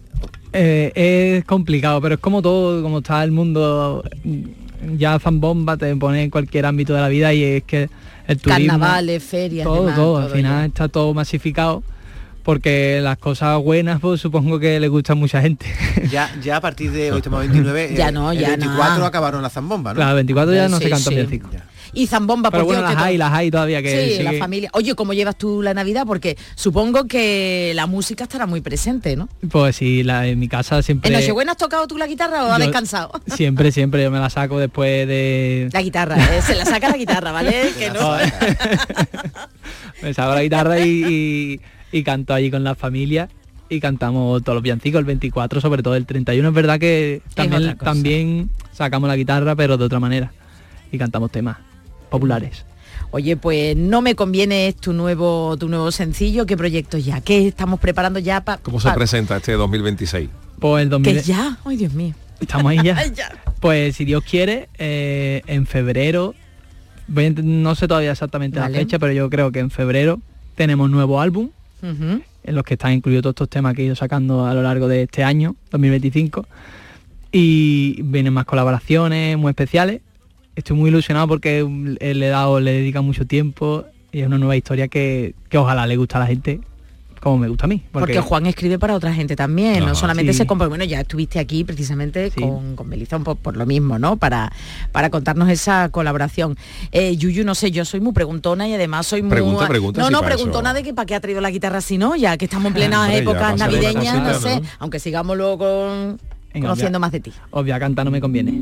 Eh, es complicado, pero es como todo, como está el mundo, ya zambomba te pone en cualquier ámbito de la vida y es que el turismo... Carnavales, ferias, todo, demás, todo, al todo final ya. está todo masificado porque las cosas buenas pues supongo que le gustan a mucha gente. Ya, ya a partir de hoy estamos veintinueve, Ya eh, no, el ya veinticuatro nada. acabaron la zambomba, ¿no? Claro, veinticuatro ya no Sí, se canta sí. villancico. Y zambomba, Pero por bueno, Dios, las que hay, todo- las hay todavía que Sí, sí la que- familia. Oye, ¿cómo llevas tú la Navidad? Porque supongo que la música estará muy presente, ¿no? Pues sí, la, en mi casa siempre... ¿En Nochebuena has tocado tú la guitarra o has Yo- descansado? Siempre, siempre yo me la saco después de... La guitarra, ¿eh? Se la saca la guitarra, ¿vale? Que no. Me saco la guitarra y, y, y canto allí con la familia y cantamos todos los villancicos, el veinticuatro, sobre todo el treinta y uno. Es verdad que otra también, cosa. también sacamos la guitarra, pero de otra manera. Y cantamos temas populares. Oye, pues No me conviene es tu nuevo, tu nuevo sencillo. ¿Qué proyecto ya? ¿Qué estamos preparando ya para...? ¿Cómo se presenta este dos mil veintiséis? Pues el dos mil... Que ya, ay Dios mío. Estamos ahí ya. Pues si Dios quiere, eh, en febrero, voy a int- no sé todavía exactamente Vale. la fecha, pero yo creo que en febrero tenemos nuevo álbum, Ujú. en los que están incluidos todos estos temas que he ido sacando a lo largo de este año, dos mil veinticinco. Y vienen más colaboraciones muy especiales. Estoy muy ilusionado porque eh, le he dado, le dedica mucho tiempo y es una nueva historia que, que ojalá le guste a la gente como me gusta a mí. Porque, Juan escribe para otra gente también, Ajá, no solamente sí. se compone. Bueno, ya estuviste aquí precisamente con, con Belizón por, por lo mismo, ¿no? Para, para contarnos esa colaboración. Eh, Yuyu, no sé, yo soy muy preguntona y además soy muy... Pregunta, pregunta, no, sí, no, para preguntona eso. de que para qué ha traído la guitarra si no, ya que estamos en plenas Hombre, ya, épocas para hacer una navideñas, no cosita, sé, ¿no? aunque sigamos luego con, Venga, conociendo ya. más de ti. Obvia, canta no me conviene.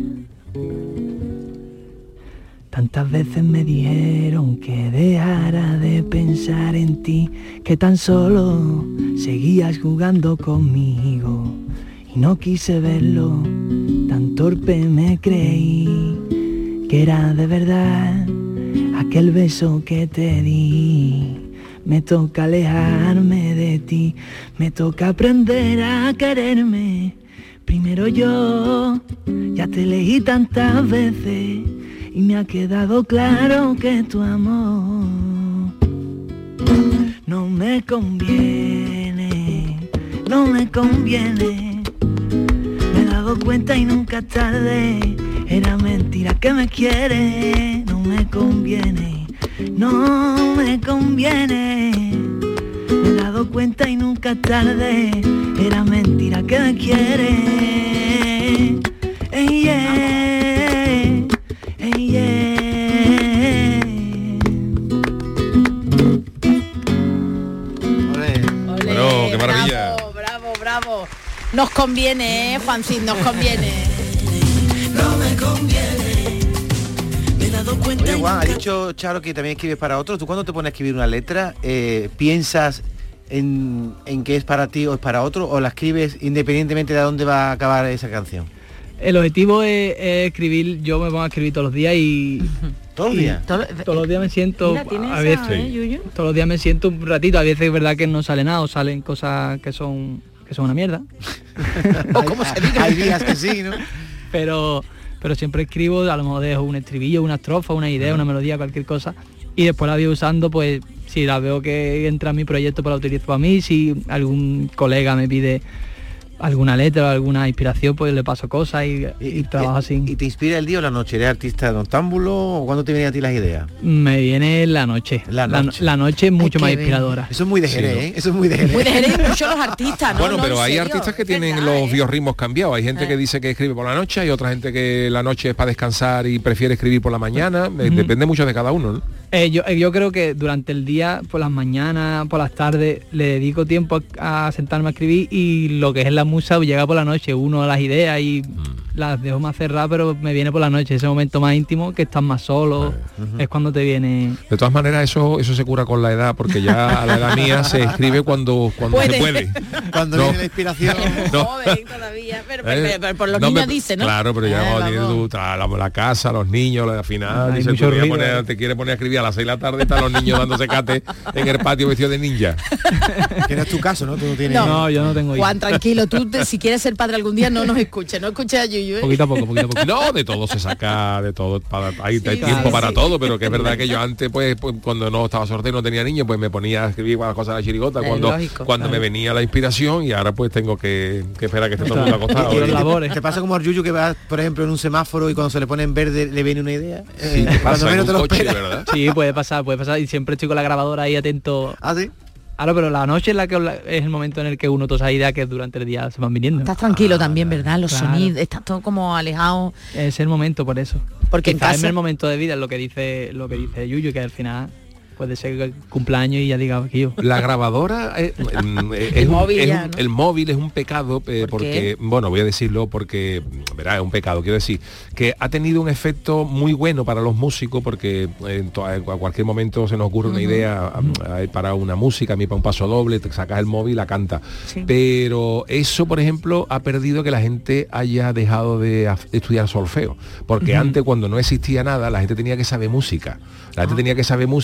Tantas veces me dijeron que dejara de pensar en ti, que tan solo seguías jugando conmigo y no quise verlo, tan torpe me creí que era de verdad aquel beso que te di. Me toca alejarme de ti, me toca aprender a quererme. Primero yo, ya te elegí tantas veces y me ha quedado claro que tu amor no me conviene, no me conviene. Me he dado cuenta y nunca es tarde, era mentira que me quieres, no me conviene, no me conviene. Me he dado cuenta y nunca es tarde, era mentira que me quieres. Ey, yeah, ey, yeah. Bueno, qué maravilla. Bravo, bravo, bravo. Nos conviene, ¿eh, Juancín, nos conviene. No me conviene. Me he dado cuenta. Oye, y Juan, ha nunca- dicho Charo que también escribes para otros. ¿Tú cuando te pones a escribir una letra, eh, piensas en, en que es para ti o es para otro, o la escribes independientemente de a dónde va a acabar esa canción? El objetivo es, es escribir, yo me pongo a escribir todos los días y... ¿Todos los y días? Todos los días me siento, Mira, tiene a esa, veces, ¿eh, Yuyu? todos los días me siento un ratito, a veces es verdad que no sale nada o salen cosas que son que son una mierda. O como se diga. Hay días que sí, ¿no? Pero, pero siempre escribo, a lo mejor dejo un estribillo, una estrofa, una idea, una melodía, cualquier cosa, y después la voy usando, pues si la veo que entra en mi proyecto, pues la utilizo para mí, si algún colega me pide alguna letra o alguna inspiración, pues le paso cosas y, y trabajo así. ¿Y te inspira el día o la noche? ¿Eres artista noctámbulo o cuándo te vienen a ti las ideas? Me viene la noche. La noche. La, noche es mucho Ay, más qué bien. inspiradora. Eso es muy de Sí, Jerez, ¿no? ¿eh? Eso es muy de Jerez. Muy de Jerez y mucho los artistas, ¿no? Bueno, No, pero en hay serio, artistas que es tienen verdad, los ¿eh? biorritmos cambiados. Hay gente Eh. que dice que escribe por la noche, hay otra gente que la noche es para descansar y prefiere escribir por la mañana. Eh, Ujú. Depende mucho de cada uno, ¿no? Eh, yo, eh, yo creo que durante el día, por las mañanas, por las tardes, le dedico tiempo a, a sentarme a escribir y lo que es la musa llega por la noche, uno a las ideas y las dejo más cerradas, pero me viene por la noche, ese momento más íntimo que estás más solo, es cuando te viene... De todas maneras, eso eso se cura con la edad, porque ya a la edad mía se escribe cuando, cuando Puede. se puede. Cuando No. viene la inspiración. No. Joven todavía, pero, pero- ¿Eh? pero- pero por los No niños me- dice, ¿no? Claro, pero ya Eh, cuando tienes vamos. tu- ta- la, la casa, los niños, al final, Hay dice, mucho tú, voy a ruido, poner- ¿eh? te quiere poner a escribir a las seis de la tarde, están los niños dándose cate en el patio vestido de ninja. Que no es tu caso, ¿no? Tú no tienes... No. No, yo no tengo hijos. Juan, tranquilo, tú te- si quieres ser padre algún día no nos escuches, no escuches a Yuyu, ¿eh? Poquito a poco, poquito a poco. No, de todo se saca, de todo, para, hay, Sí, hay sí, tiempo sí, para sí. todo, pero que es verdad que yo antes, pues, pues, cuando no estaba soltero, no tenía niños, pues me ponía a escribir las cosas de la chirigota Es cuando, lógico, cuando me claro. venía la inspiración y ahora pues tengo que, que esperar a que esté todo el mundo Claro. acostado. Y los ¿eh? labores. ¿Te pasa como al Yuyu que va, por ejemplo, en un semáforo y cuando se le pone en verde le viene una idea? Sí, Eh, te cuando pasa en menos te un lo coche, esperas. ¿verdad? Sí, puede pasar, puede pasar y siempre estoy con la grabadora ahí atento. ¿Ah, sí? Ahora, pero la noche es la que es el momento en el que uno toda esa idea que durante el día se van viniendo. Estás tranquilo también, ¿verdad? Los Claro. sonidos, estás todo como alejado. Es el momento por eso. Porque en Quizás casa- es el momento de vida, es lo que dice lo que dice Yuyu, que al final puede ser que el cumpleaños y ya diga aquí yo. La grabadora eh, mm, eh, es El un- móvil es ya, un- ¿no? el móvil es un pecado eh, ¿Por porque qué? bueno, voy a decirlo porque verá, es un pecado, quiero decir que ha tenido un efecto muy bueno para los músicos porque en to- a cualquier momento se nos ocurre una idea a- a- para una música, a mí para un paso doble, te sacas el móvil, la canta. Sí. Pero eso, por ejemplo, ha perdido que la gente haya dejado de af- de estudiar solfeo, porque Ujú. antes cuando no existía nada, la gente tenía que saber música. La gente tenía que saber música porque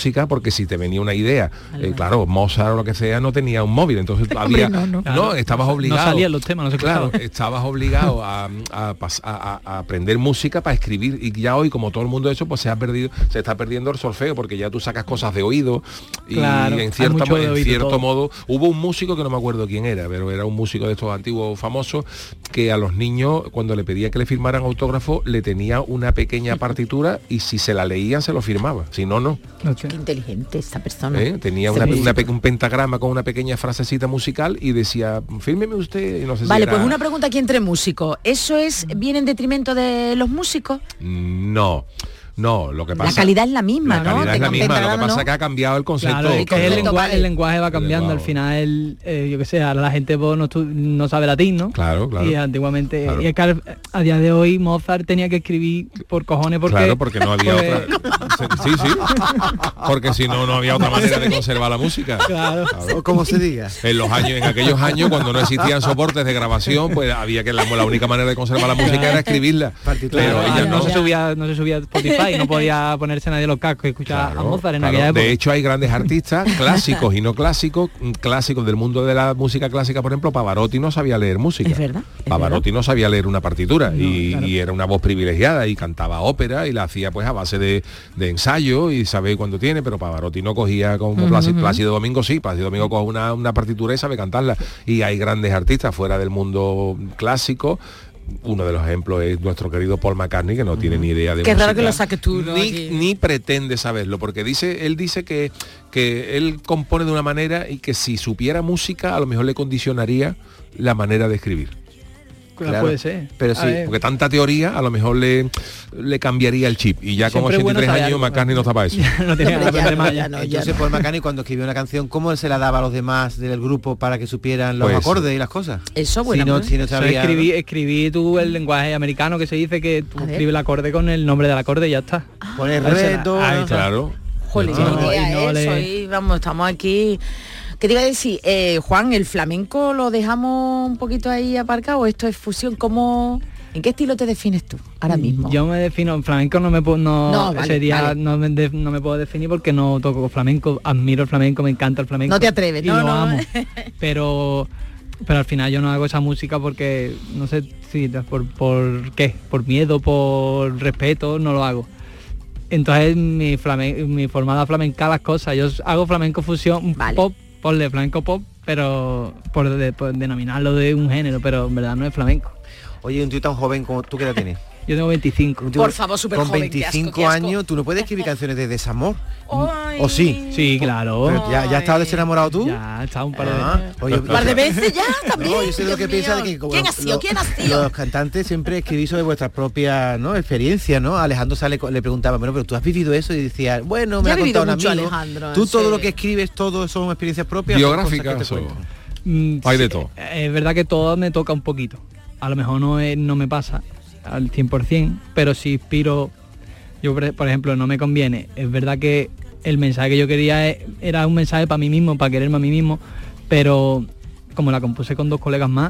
porque si te venía una idea, eh, claro, Mozart o lo que sea no tenía un móvil, entonces había, no, no. no, Claro. estabas obligado, No salían los temas, no se claro, escuchaba. estabas obligado a, a, pas- a- a aprender música para escribir, y ya hoy, como todo el mundo eso, pues se ha perdido, se está perdiendo el solfeo, porque ya tú sacas cosas de oído y Claro, hay en, cierta, mucho mo- de en oído cierto todo. modo hubo un músico que no me acuerdo quién era, pero era un músico de estos antiguos famosos que a los niños, cuando le pedía que le firmaran autógrafo, le tenía una pequeña partitura y si se la leían se lo firmaba, si no, no. Qué inteligente esta persona. ¿Eh? Tenía Ese una, músico. una pe- un pentagrama con una pequeña frasecita musical y decía, fírmeme usted, y no sé si Vale, era- pues una pregunta aquí entre músicos. ¿Eso es viene en detrimento de los músicos? No, no, lo que pasa... La calidad es la misma, La ¿no? calidad es la Tengan misma, lo que pentagrama, pasa ¿no? es que ha cambiado el concepto. Claro, es que el, claro. lenguaje, el lenguaje va cambiando, al final, eh, yo qué sé, ahora la gente pues, no, estu- no sabe latín, ¿no? Claro, claro. Y antiguamente, Claro. y es que al- a día de hoy Mozart tenía que escribir por cojones porque... Claro, porque no había pues, otra... Sí, sí. Porque si no, no había otra manera de conservar la música. Claro. O como se diga. En los años, en aquellos años, cuando no existían soportes de grabación, pues había que la, la única manera de conservar la música era escribirla. Pero Claro, ella no, no. se subía, no se subía a Spotify, no podía ponerse nadie los cascos y escuchar a Mozart en aquella Claro, época. de hecho hay grandes artistas clásicos y no clásicos, mm, clásicos del mundo de la música clásica, por ejemplo, Pavarotti no sabía leer música. Es verdad. Pavarotti no sabía leer una partitura y, y era una voz privilegiada y cantaba ópera y la hacía pues a base de, de ensayo y sabe cuándo tiene, pero Pavarotti no cogía como Ujú, Plácido, ujú. Plácido Domingo sí, Plácido Domingo coge una, una partitura y sabe cantarla. Y hay grandes artistas fuera del mundo clásico. Uno de los ejemplos es nuestro querido Paul McCartney, que no tiene ni idea de Qué música. raro que lo saques tú, ¿no? Ni, Aquí. ni pretende saberlo, porque dice, él dice que, que él compone de una manera y que si supiera música a lo mejor le condicionaría la manera de escribir. Claro, puede ser. Pero A sí, ver. porque tanta teoría a lo mejor le, le cambiaría el chip. Y ya con Siempre es bueno ochenta y tres saber años algo, McCartney no está para eso. no tiene nada que aprender más ya. Entonces Paul McCartney cuando escribió una canción, ¿cómo él se la daba a los demás del grupo para que supieran los Pues, acordes y las cosas? Eso, Si bueno. no, si no Eso sabía, escribí, escribí tú el lenguaje americano que se dice que tú ver. escribes el acorde con el nombre del acorde y ya está. poner Ahí se la- reto, ahí está. Claro. Jolín, No, qué idea, y no ¿eh? le- Soy- vamos, estamos aquí. ¿Qué te iba a decir? Eh, Juan, ¿el flamenco lo dejamos un poquito ahí aparcado? ¿Esto es fusión? ¿Cómo, ¿En qué estilo te defines tú ahora mismo? Yo me defino, en flamenco no me puedo, no, No, vale, ese día vale. no, me de- no me puedo definir porque no toco flamenco, admiro el flamenco, me encanta el flamenco. No te atreves, y no, lo no. amo. Pero pero al final yo no hago esa música porque no sé si por, por qué, por miedo, por respeto, no lo hago. Entonces mi flamen, mi formada flamenca las cosas, yo hago flamenco fusión, pop, ponle flamenco pop, pero por, de- por denominarlo de un género, pero en verdad no es flamenco. Oye, un tío tan joven como tú, ¿qué edad tienes? Yo tengo veinticinco. Un tío Por favor, súper con joven, qué asco, veinticinco qué asco. años, tú no puedes escribir canciones de desamor. Ay. ¿O sí? Sí, claro. Pero ¿Ya, ya has estado desenamorado tú? Ya, he estado un par de Ah, veces. oye, Un par de veces ya también. No, yo sé lo Dios que piensa de mío. que como ¿Quién ha los- sido? los- ¿Quién ha sido? Los cantantes siempre escribís sobre vuestras propias, ¿no?, experiencias, ¿no? Alejandro Sale le preguntaba, bueno, pero tú has vivido eso, y decía, bueno, me Ya ha ha vivido contado un mucho amigo. Alejandro, Tú todo sí. lo que escribes, todo son experiencias propias. son cosas que Biográficas te o- cuentan. Mm, Hay de sí, todo. Es verdad que todo me toca un poquito. A lo mejor no, es- no me pasa al cien por cien, pero si inspiro, yo por por ejemplo, no me conviene. Es verdad que el mensaje que yo quería e- era un mensaje para mí mismo, para quererme a mí mismo, pero como la compuse con dos colegas más,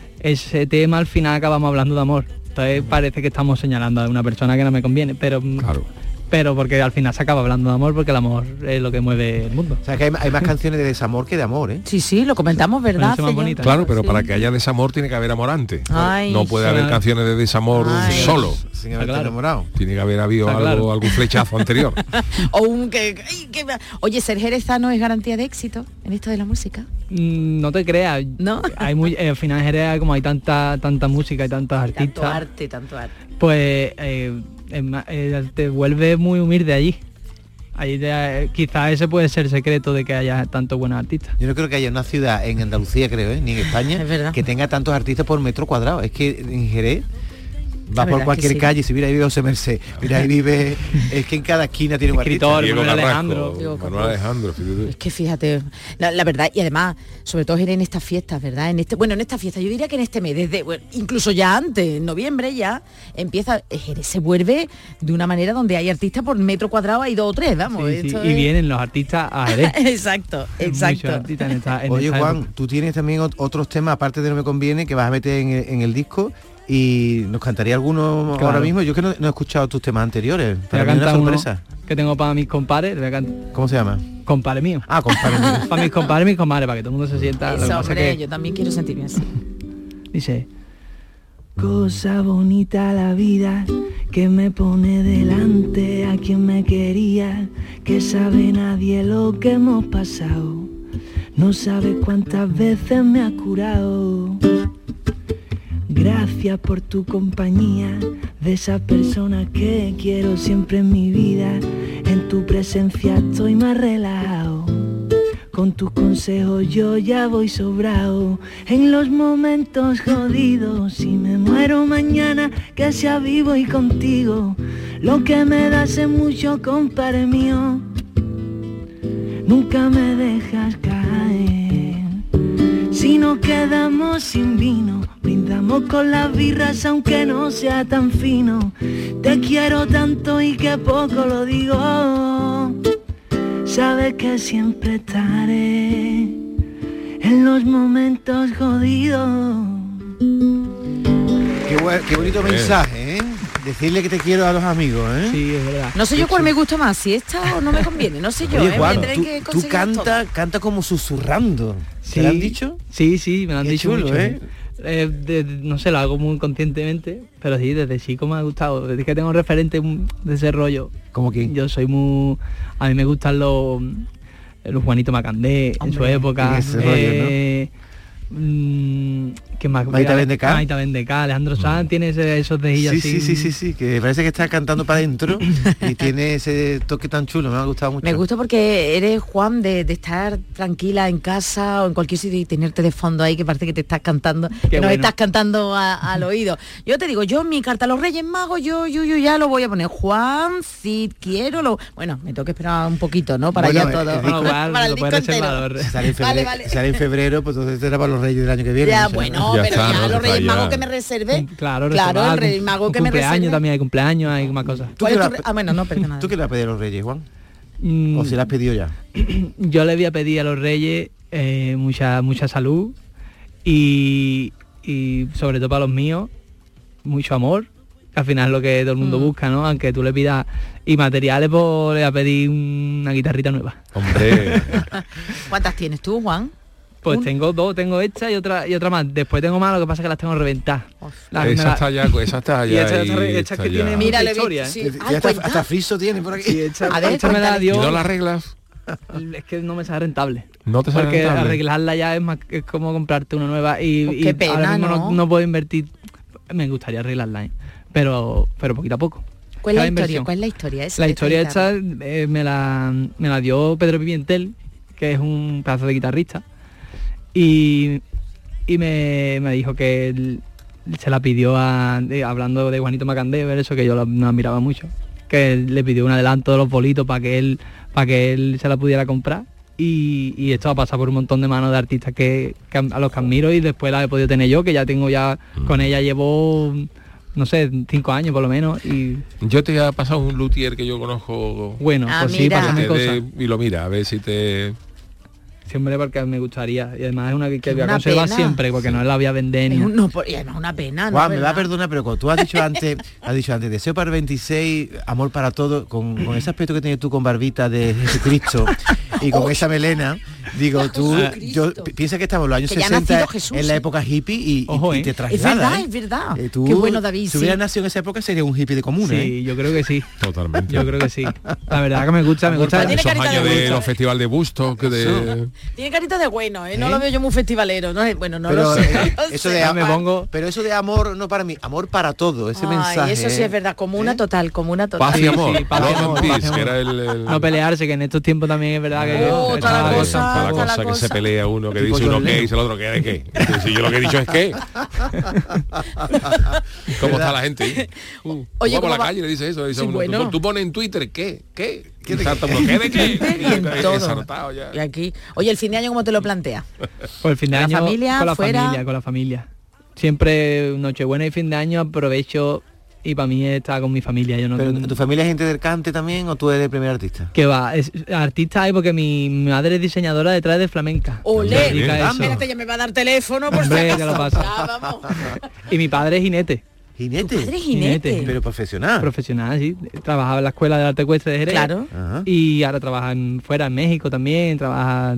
ese tema al final acabamos hablando de amor. Entonces parece que estamos señalando a una persona que no me conviene, pero pero porque al final se acaba hablando de amor, porque el amor es lo que mueve el mundo. O sea, que hay, hay más canciones de desamor que de amor, ¿eh? Sí, sí, lo comentamos, ¿verdad? Parece más Hace ya- bonita. Claro, pero Sí. para que haya desamor tiene que haber amor antes. Ay, no puede sí. haber canciones de desamor Ay. solo. Sin haberte claro. enamorado. Tiene que haber habido Está algo, claro. algún flechazo anterior. O un que, ay, que- Oye, ser jerezano es garantía de éxito en esto de la música. Mm, No te creas, ¿No? hay muy, eh, al final en Jerez, como hay tanta tanta música y tantos Tanto artistas, arte, tanto arte. pues eh, es ma- eh, te vuelve muy humilde allí. Allí te- quizás ese puede ser el secreto de que haya tantos buenos artistas. Yo no creo que haya una ciudad en Andalucía, creo, ¿eh?, ni en España, Es verdad. que tenga tantos artistas por metro cuadrado. Es que en Jerez vas verdad por que cualquier sí. calle, si mira ahí vive José Merced, mira ahí vive, es que en cada esquina tiene un artista. Escritor, Diego Manuel Carrasco, Alejandro. Diego Manuel Carrasco. Alejandro, fíjate. Es que fíjate, la, la verdad, y además, sobre todo Jerez en estas fiestas, ¿verdad? En este, bueno, en esta fiesta, yo diría que en este mes, desde, bueno, incluso ya antes, en noviembre ya, empieza, Jerez se vuelve de una manera donde hay artistas por metro cuadrado, hay dos o tres, vamos. Sí, sí, esto y es- vienen los artistas a Jerez. exacto, exacto. Muchos artistas en esta- en Oye, esta Juan, época. tú tienes también ot- otros temas, aparte de No me conviene, que vas a meter en el, en el disco, y nos cantaría alguno Claro. ahora mismo. Yo que no, no he escuchado tus temas anteriores, Voy para a mí es una cantar uno- sorpresa. que tengo para mis compadres. ¿Cómo se llama? Compadre mío. Ah, compadre mío. Para mis compadres y mis comadres, para que todo el mundo se sienta. Lo que Eso, pasa hombre, que yo también quiero sentirme así. dice, Cosa bonita la vida que me pone delante a quien me quería, que sabe nadie lo que hemos pasado, no sabe cuántas veces me ha curado. Gracias por tu compañía, de esa persona que quiero siempre en mi vida, en tu presencia estoy más relajado. Con tus consejos yo ya voy sobrado. En los momentos jodidos, si me muero mañana, que sea vivo y contigo. Lo que me das es mucho, compadre mío. Nunca me dejas caer. Si nos quedamos sin vino, brindamos con las birras aunque no sea tan fino. Te quiero tanto y que poco lo digo. Sabes que siempre estaré en los momentos jodidos. Qué, buen, qué bonito mensaje, ¿eh? Decirle que te quiero a los amigos, ¿eh? Sí, es verdad. No sé yo cuál me gusta más, si esta o no me conviene, no sé yo. Oye, ¿eh? Juan, Voy a tener tú, que tú conseguir canta, todo. canta como susurrando. Sí. ¿Te lo han dicho? Sí, sí, me lo han Qué dicho chulo, mucho. ¿eh? Eh, de- de- no sé, lo hago muy conscientemente, pero sí, desde chico me ha gustado. Desde que tengo referente de ese rollo. ¿Cómo quién? Yo soy muy... A mí me gustan los... Los Juanito Macandé, en su época. en ese rollo, eh, mm, ¿qué más? Maita Bendeca. Maita Bendeca, Alejandro Sanz tiene ese- esos de ella Sí, así. sí, sí, sí, sí, que parece que está cantando para adentro y tiene ese toque tan chulo, me ha gustado mucho. Me gusta porque eres, Juan, de, de estar tranquila en casa o en cualquier sitio y tenerte de fondo ahí que parece que te estás cantando, que nos bueno. estás cantando a- al oído. Yo te digo, yo mi carta a los Reyes Magos, yo, yo, yo ya lo voy a poner. Juan, Cid, quiero lo... Bueno, me tengo que esperar un poquito, ¿no? Para Bueno, ya todo. el disco- para el disco entero. Si sale en febrero, Vale, vale. si sale en febrero, pues entonces era para los Reyes del año que viene. Ya, no sé. bueno, pero ya los Reyes Magos que me reservé. Claro, Claro, reservado, el Rey cum- Mago que me cumpleaños reservé. también hay cumpleaños, hay más cosas. ¿Tú qué, le has, Ah, bueno, no, perdona. ¿Tú qué le has pedido a los Reyes, Juan? Mm, ¿O si le has pedido ya? Yo le voy a pedir a los Reyes eh, mucha mucha salud y, y sobre todo para los míos, mucho amor, que al final es lo que todo el mundo Mm. busca, ¿no? Aunque tú le pidas y materiales, pues le voy a pedir una guitarrita nueva. Hombre. ¿Cuántas tienes tú, Juan? Pues Un- tengo dos, tengo esta y otra y otra más. Después tengo más, lo que pasa es que las tengo reventadas. Las- me Esa la- está ya, esa está Y ya. esta- esta- ahí, esta está que ya. tiene Mira, mucha le vi- historia. sí. ¿eh? Ah, Ya hasta, cuenta. hasta friso tiene por aquí. Sí, esta, A ver, esta me la cuéntale. ¿Y dio. no la arreglas? Es que no me sale rentable. No te sale Porque rentable. arreglarla ya es más es como comprarte una nueva y, Pues y qué pena, ahora mismo no, ¿no? no puedo invertir. Me gustaría arreglarla, ¿eh? pero pero poquito a poco. ¿Cuál es Cada la historia? inversión. ¿Cuál es la historia? Esa- La esa historia guitarra. esta eh, me la me la dio Pedro Pimentel, que es un pedazo de guitarrista, y, y me, me dijo que él se la pidió a, de- hablando de Juanito Macandé, ver eso que yo lo, no admiraba mucho, que él le pidió un adelanto de los bolitos para que él para que él se la pudiera comprar. Y, y esto ha pasado por un montón de manos de artistas que, que a los que admiro y después la he podido tener yo, que ya tengo ya, con ella llevo, no sé, cinco años por lo menos. Y Yo te he pasado un luthier que yo conozco. bueno, Ah, pues sí, mira. pásame que cosas. te- y lo mira, a ver si te... Siempre porque me gustaría. Y además es una que, que voy a Una conservar pena. siempre, porque no la voy a vender Es ni... un- no, por- y además una pena, ¿no? Juan, me va a ¿Verdad? perdonar, pero como tú has dicho antes, has dicho antes, deseo para el veintiséis, amor para todo, con, con ese aspecto que tienes tú con barbita de Jesucristo y con esa melena, digo, tú, yo pi- piensa que estamos en los años Que ya ha sesenta, nacido Jesús, en la ¿eh? época hippie y, y- Ojo, y ¿eh? te Es traslada. verdad, ¿eh? es verdad. Eh, tú, Qué bueno, David, Si sí. hubieras nacido en esa época sería un hippie de común, Sí, ¿eh? yo creo que sí. Totalmente. Yo creo que sí. La verdad que me gusta, me Amor gusta. para- Tiene Esos carita de años de gusto. los festivales de Busto, que de... Tiene carita de bueno, ¿eh? No ¿Eh? lo veo yo muy festivalero, ¿no? Bueno, no pero lo sé. eh, no lo eso sé. de Ya me amor, pongo- pero eso de amor no para mí, amor para todo, ese Ay, mensaje. eso sí ¿eh? es verdad, comuna ¿Eh? total, comuna total. Paz y Sí, amor. sí, paz y Love amor, and paz y Peace, que amor. era el... el- No pelearse, que en estos tiempos también es verdad que... Oh, está otra la cosa, cosa un Está la poco- otra cosa que cosa. se pelea uno, que Tipo dice uno John qué y Lennon. dice el otro qué de qué. Si yo lo que he dicho es qué. ¿Cómo está la gente? Uh, Oye, va por ¿cómo la va? calle y le dice eso, dice Sí, uno, bueno. tú, tú pones en Twitter qué, qué, ¿Qué de y salta uno, ¿qué de qué? Y en Y todo. ensartado ya. Y aquí. Oye, el fin de año, ¿cómo te lo planteas? Pues el fin de ¿Con la año familia, con la fuera? familia, con la familia. Siempre Nochebuena y fin de año aprovecho y para mí está con mi familia. Yo no Pero tengo- ¿tu familia es gente del cante también o tú eres el primer artista? que va, es, artista hay porque mi madre es diseñadora detrás de flamenca. Se Olé, dedica a eso. espérate, ya me va a dar teléfono, por Hombre, si que lo acaso. pasa. Ya, vamos. Y mi padre es jinete. Jinete. Tu padre es jinete. Pero profesional. Profesional, sí. Trabajaba en la Escuela de Arte Ecuestre de Jerez. Claro. Ajá. Y ahora trabaja en, fuera en México también, trabaja...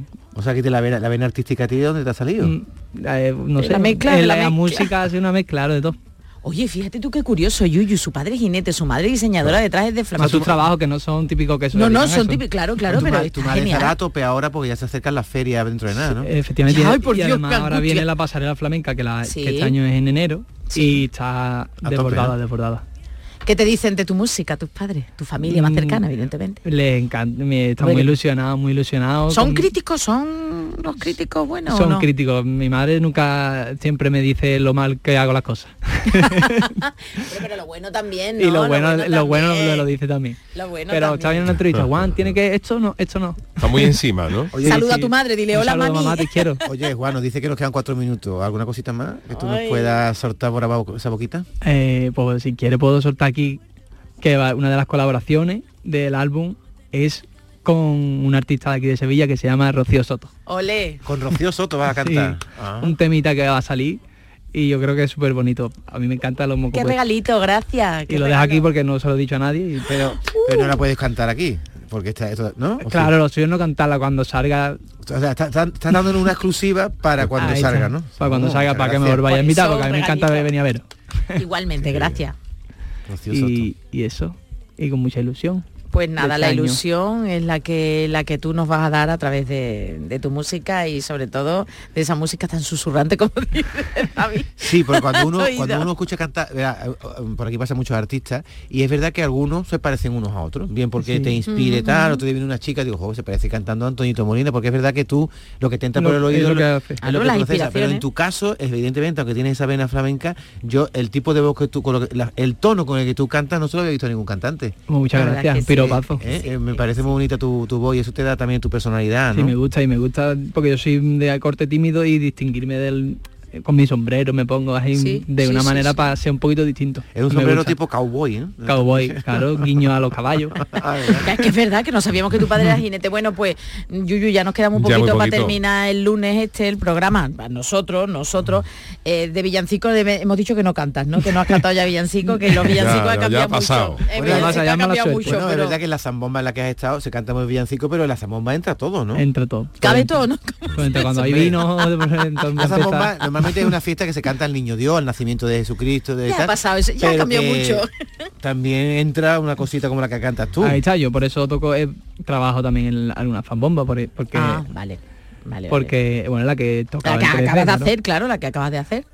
O sea, que te la vena, la vena artística a ti, ¿de dónde te ha salido? Mm, eh, no sé, La mezcla de en la la, mezcla. música hace una mezcla, claro, de todo. Oye, fíjate tú qué curioso, Yuyu, su padre es jinete, su madre diseñadora de trajes de A flamenco. sus trabajos que no son típicos que se No, no, dedican a son eso. típicos, claro, claro, tu pero ma- está tu madre genial. estará a tope ahora porque ya se acercan las ferias dentro de nada, ¿no? Efectivamente, Ay, y- por y Dios, además qué ahora angustia. viene la pasarela flamenca, que, la, Sí. que este año es en enero, y está tope, desbordada, ¿eh? desbordada. ¿Qué te dicen de tu música, tus padres, tu familia más Mm, cercana, evidentemente? Les encanta, me, está Hombre, muy que- ilusionado, muy ilusionado. ¿Son con- críticos? ¿Son los críticos buenos o Son no? críticos. Mi madre nunca siempre me dice lo mal que hago las cosas. Pero, pero lo bueno también, ¿no? y lo bueno, lo bueno, también. lo, lo dice también. Lo bueno Pero también. está viendo una entrevista, Juan, tiene que esto no, esto no. Está muy encima, ¿no? Oye, Saluda sí. a tu madre, dile Un hola, saludo, mami. mamá, te quiero. Oye, Juan, nos dice que nos quedan cuatro minutos. ¿Alguna cosita más que tú nos Ay. puedas soltar por abajo esa boquita? Eh, pues si quiere puedo soltar aquí que va- una de las colaboraciones del álbum es con un artista de aquí de Sevilla que se llama Rocío Soto. Ole. Con Rocío Soto vas a cantar. Sí, Ah. un temita que va a salir y yo creo que es súper bonito. A mí me encanta los Qué mocos. regalito, gracias. Y lo dejo aquí porque no se lo he dicho a nadie. y- Pero, pero no la puedes cantar aquí. Porque está esto, ¿no? ¿O Claro, lo suyo es no cantarla cuando salga. sí? O sea, estás está, está dándonos una exclusiva para cuando Ahí salga, está. ¿no? Para cuando Oh, salga, muchas para que me gracias. volváis a Por invitar, eso, porque a mí me encanta regalito. venir a veros. Igualmente, gracias. Rocío Soto. Y, y eso, y con mucha ilusión. Pues nada, de la este año. ilusión es la que la que tú nos vas a dar a través de, de tu música y sobre todo de esa música tan susurrante como dice David. Sí, porque cuando uno, Oído. cuando uno escucha cantar, verá, eh, eh, por aquí pasan muchos artistas, y es verdad que algunos se parecen unos a otros, bien porque Sí. te inspire Ujú. tal, otro día viene una chica y digo, jo, se parece cantando a Antonito Molina, porque es verdad que tú lo que te entra Lo- por el es oído lo que lo- hace. es Claro, lo que las procesa, pero en inspiraciones. tu caso, evidentemente, aunque tienes esa vena flamenca, yo el tipo de voz que tú, con lo que- la- el tono con el que tú cantas, no se lo había visto a ningún cantante. Muchas La verdad gracias, que un sí. piropazo. ¿Eh? Eh, me parece muy bonita tu, tu voz y eso te da también tu personalidad, Sí, ¿no? me gusta y me gusta porque yo soy de corte tímido y distinguirme del con mi sombrero me pongo así Sí, de sí, una sí, manera sí. para ser un poquito distinto. Es un Me sombrero gusta. tipo cowboy, ¿no? Cowboy, claro, guiño a los caballos. Ah, ¿verdad? Es que es verdad que no sabíamos que tu padre era jinete. Bueno, pues Yuyu, ya nos queda muy Ya muy poquito para poquito. terminar el lunes este, el programa. Nosotros, nosotros, eh, de villancico debe- hemos dicho que no cantas, ¿no? Que no has cantado ya villancico, que los villancicos Ya, han ya, cambiado ya ha pasado. mucho. Eh, Bueno, villancico además, ha ya me la cambiado suelto. mucho, Bueno, es pero verdad que en la zambomba en la que has estado se canta muy villancico, pero en la zambomba entra todo, ¿no? Entre todo. cabe todo, ¿no? Entre cuando hay Hombre. vino, entonces La zambomba empieza- normalmente es una fiesta que se canta al niño Dios, al nacimiento de Jesucristo, de Ya ha tal, pasado eso, ya ha pero cambiado que mucho. También entra una cosita como la que cantas tú. Ahí está, yo por eso toco, eh, trabajo también en alguna fanbomba, por- porque, Ah, vale. Vale, porque bueno, la que toca vale. La que acabas de hacer, claro, la que acabas de hacer.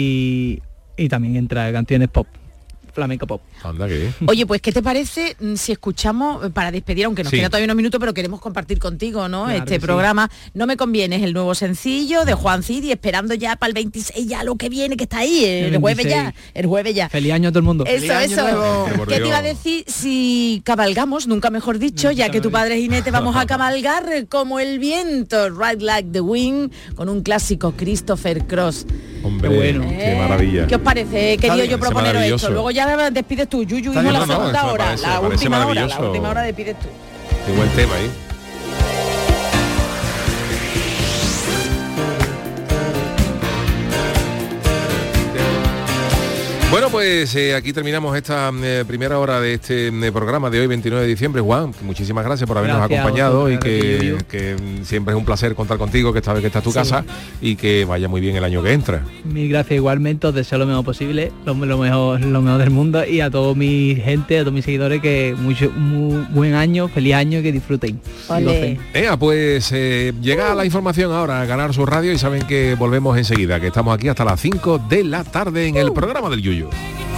y, y también entra canciones pop, flamenco pop. Anda, que bien. Oye, pues ¿qué te parece mm, si escuchamos, eh, para despedir, aunque nos Sí. queda todavía unos minutos, pero queremos compartir contigo, ¿no? Claro este que sí. programa, No me conviene, es el nuevo sencillo de Juan Cidi, esperando ya para el veintiséis, ya lo que viene, que está ahí, el, El jueves ya, veintiséis. el jueves ya. Feliz año a todo el mundo. Eso, año eso. nuevo. Por ¿Qué te Dios. iba a decir si cabalgamos, nunca mejor dicho, ya que tu padre es jinete, vamos a cabalgar como el viento, Ride Like the Wind, con un clásico Christopher Cross. Hombre, Qué bueno. qué ¿Eh? maravilla. ¿Qué os parece? He querido bien, yo parece proponeros esto. maravilloso. Luego ya despides tú, Yuyu, Está y no bien, la no, no, segunda eso me hora, parece- la parece última hora, la maravilloso. última hora despides tú. Qué buen tema ahí. Bueno, pues eh, aquí terminamos esta eh, primera hora de este eh, programa de hoy, veintinueve de diciembre. Juan, muchísimas gracias por habernos Gracias a acompañado vosotros, y que, Yuyu. que, mm, siempre es un placer contar contigo, que esta vez que está en tu Sí. casa y que vaya muy bien el año que entra. Mil gracias igualmente, os deseo lo mejor posible, lo, lo mejor, lo mejor del mundo y a toda mi gente, a todos mis seguidores que mucho, muy buen año, feliz año y que disfruten. Y Ole. gocen. Venga, pues eh, llega la información ahora a Ganar Su Radio y saben que volvemos enseguida, que estamos aquí hasta las cinco de la tarde en el programa del Yuyu.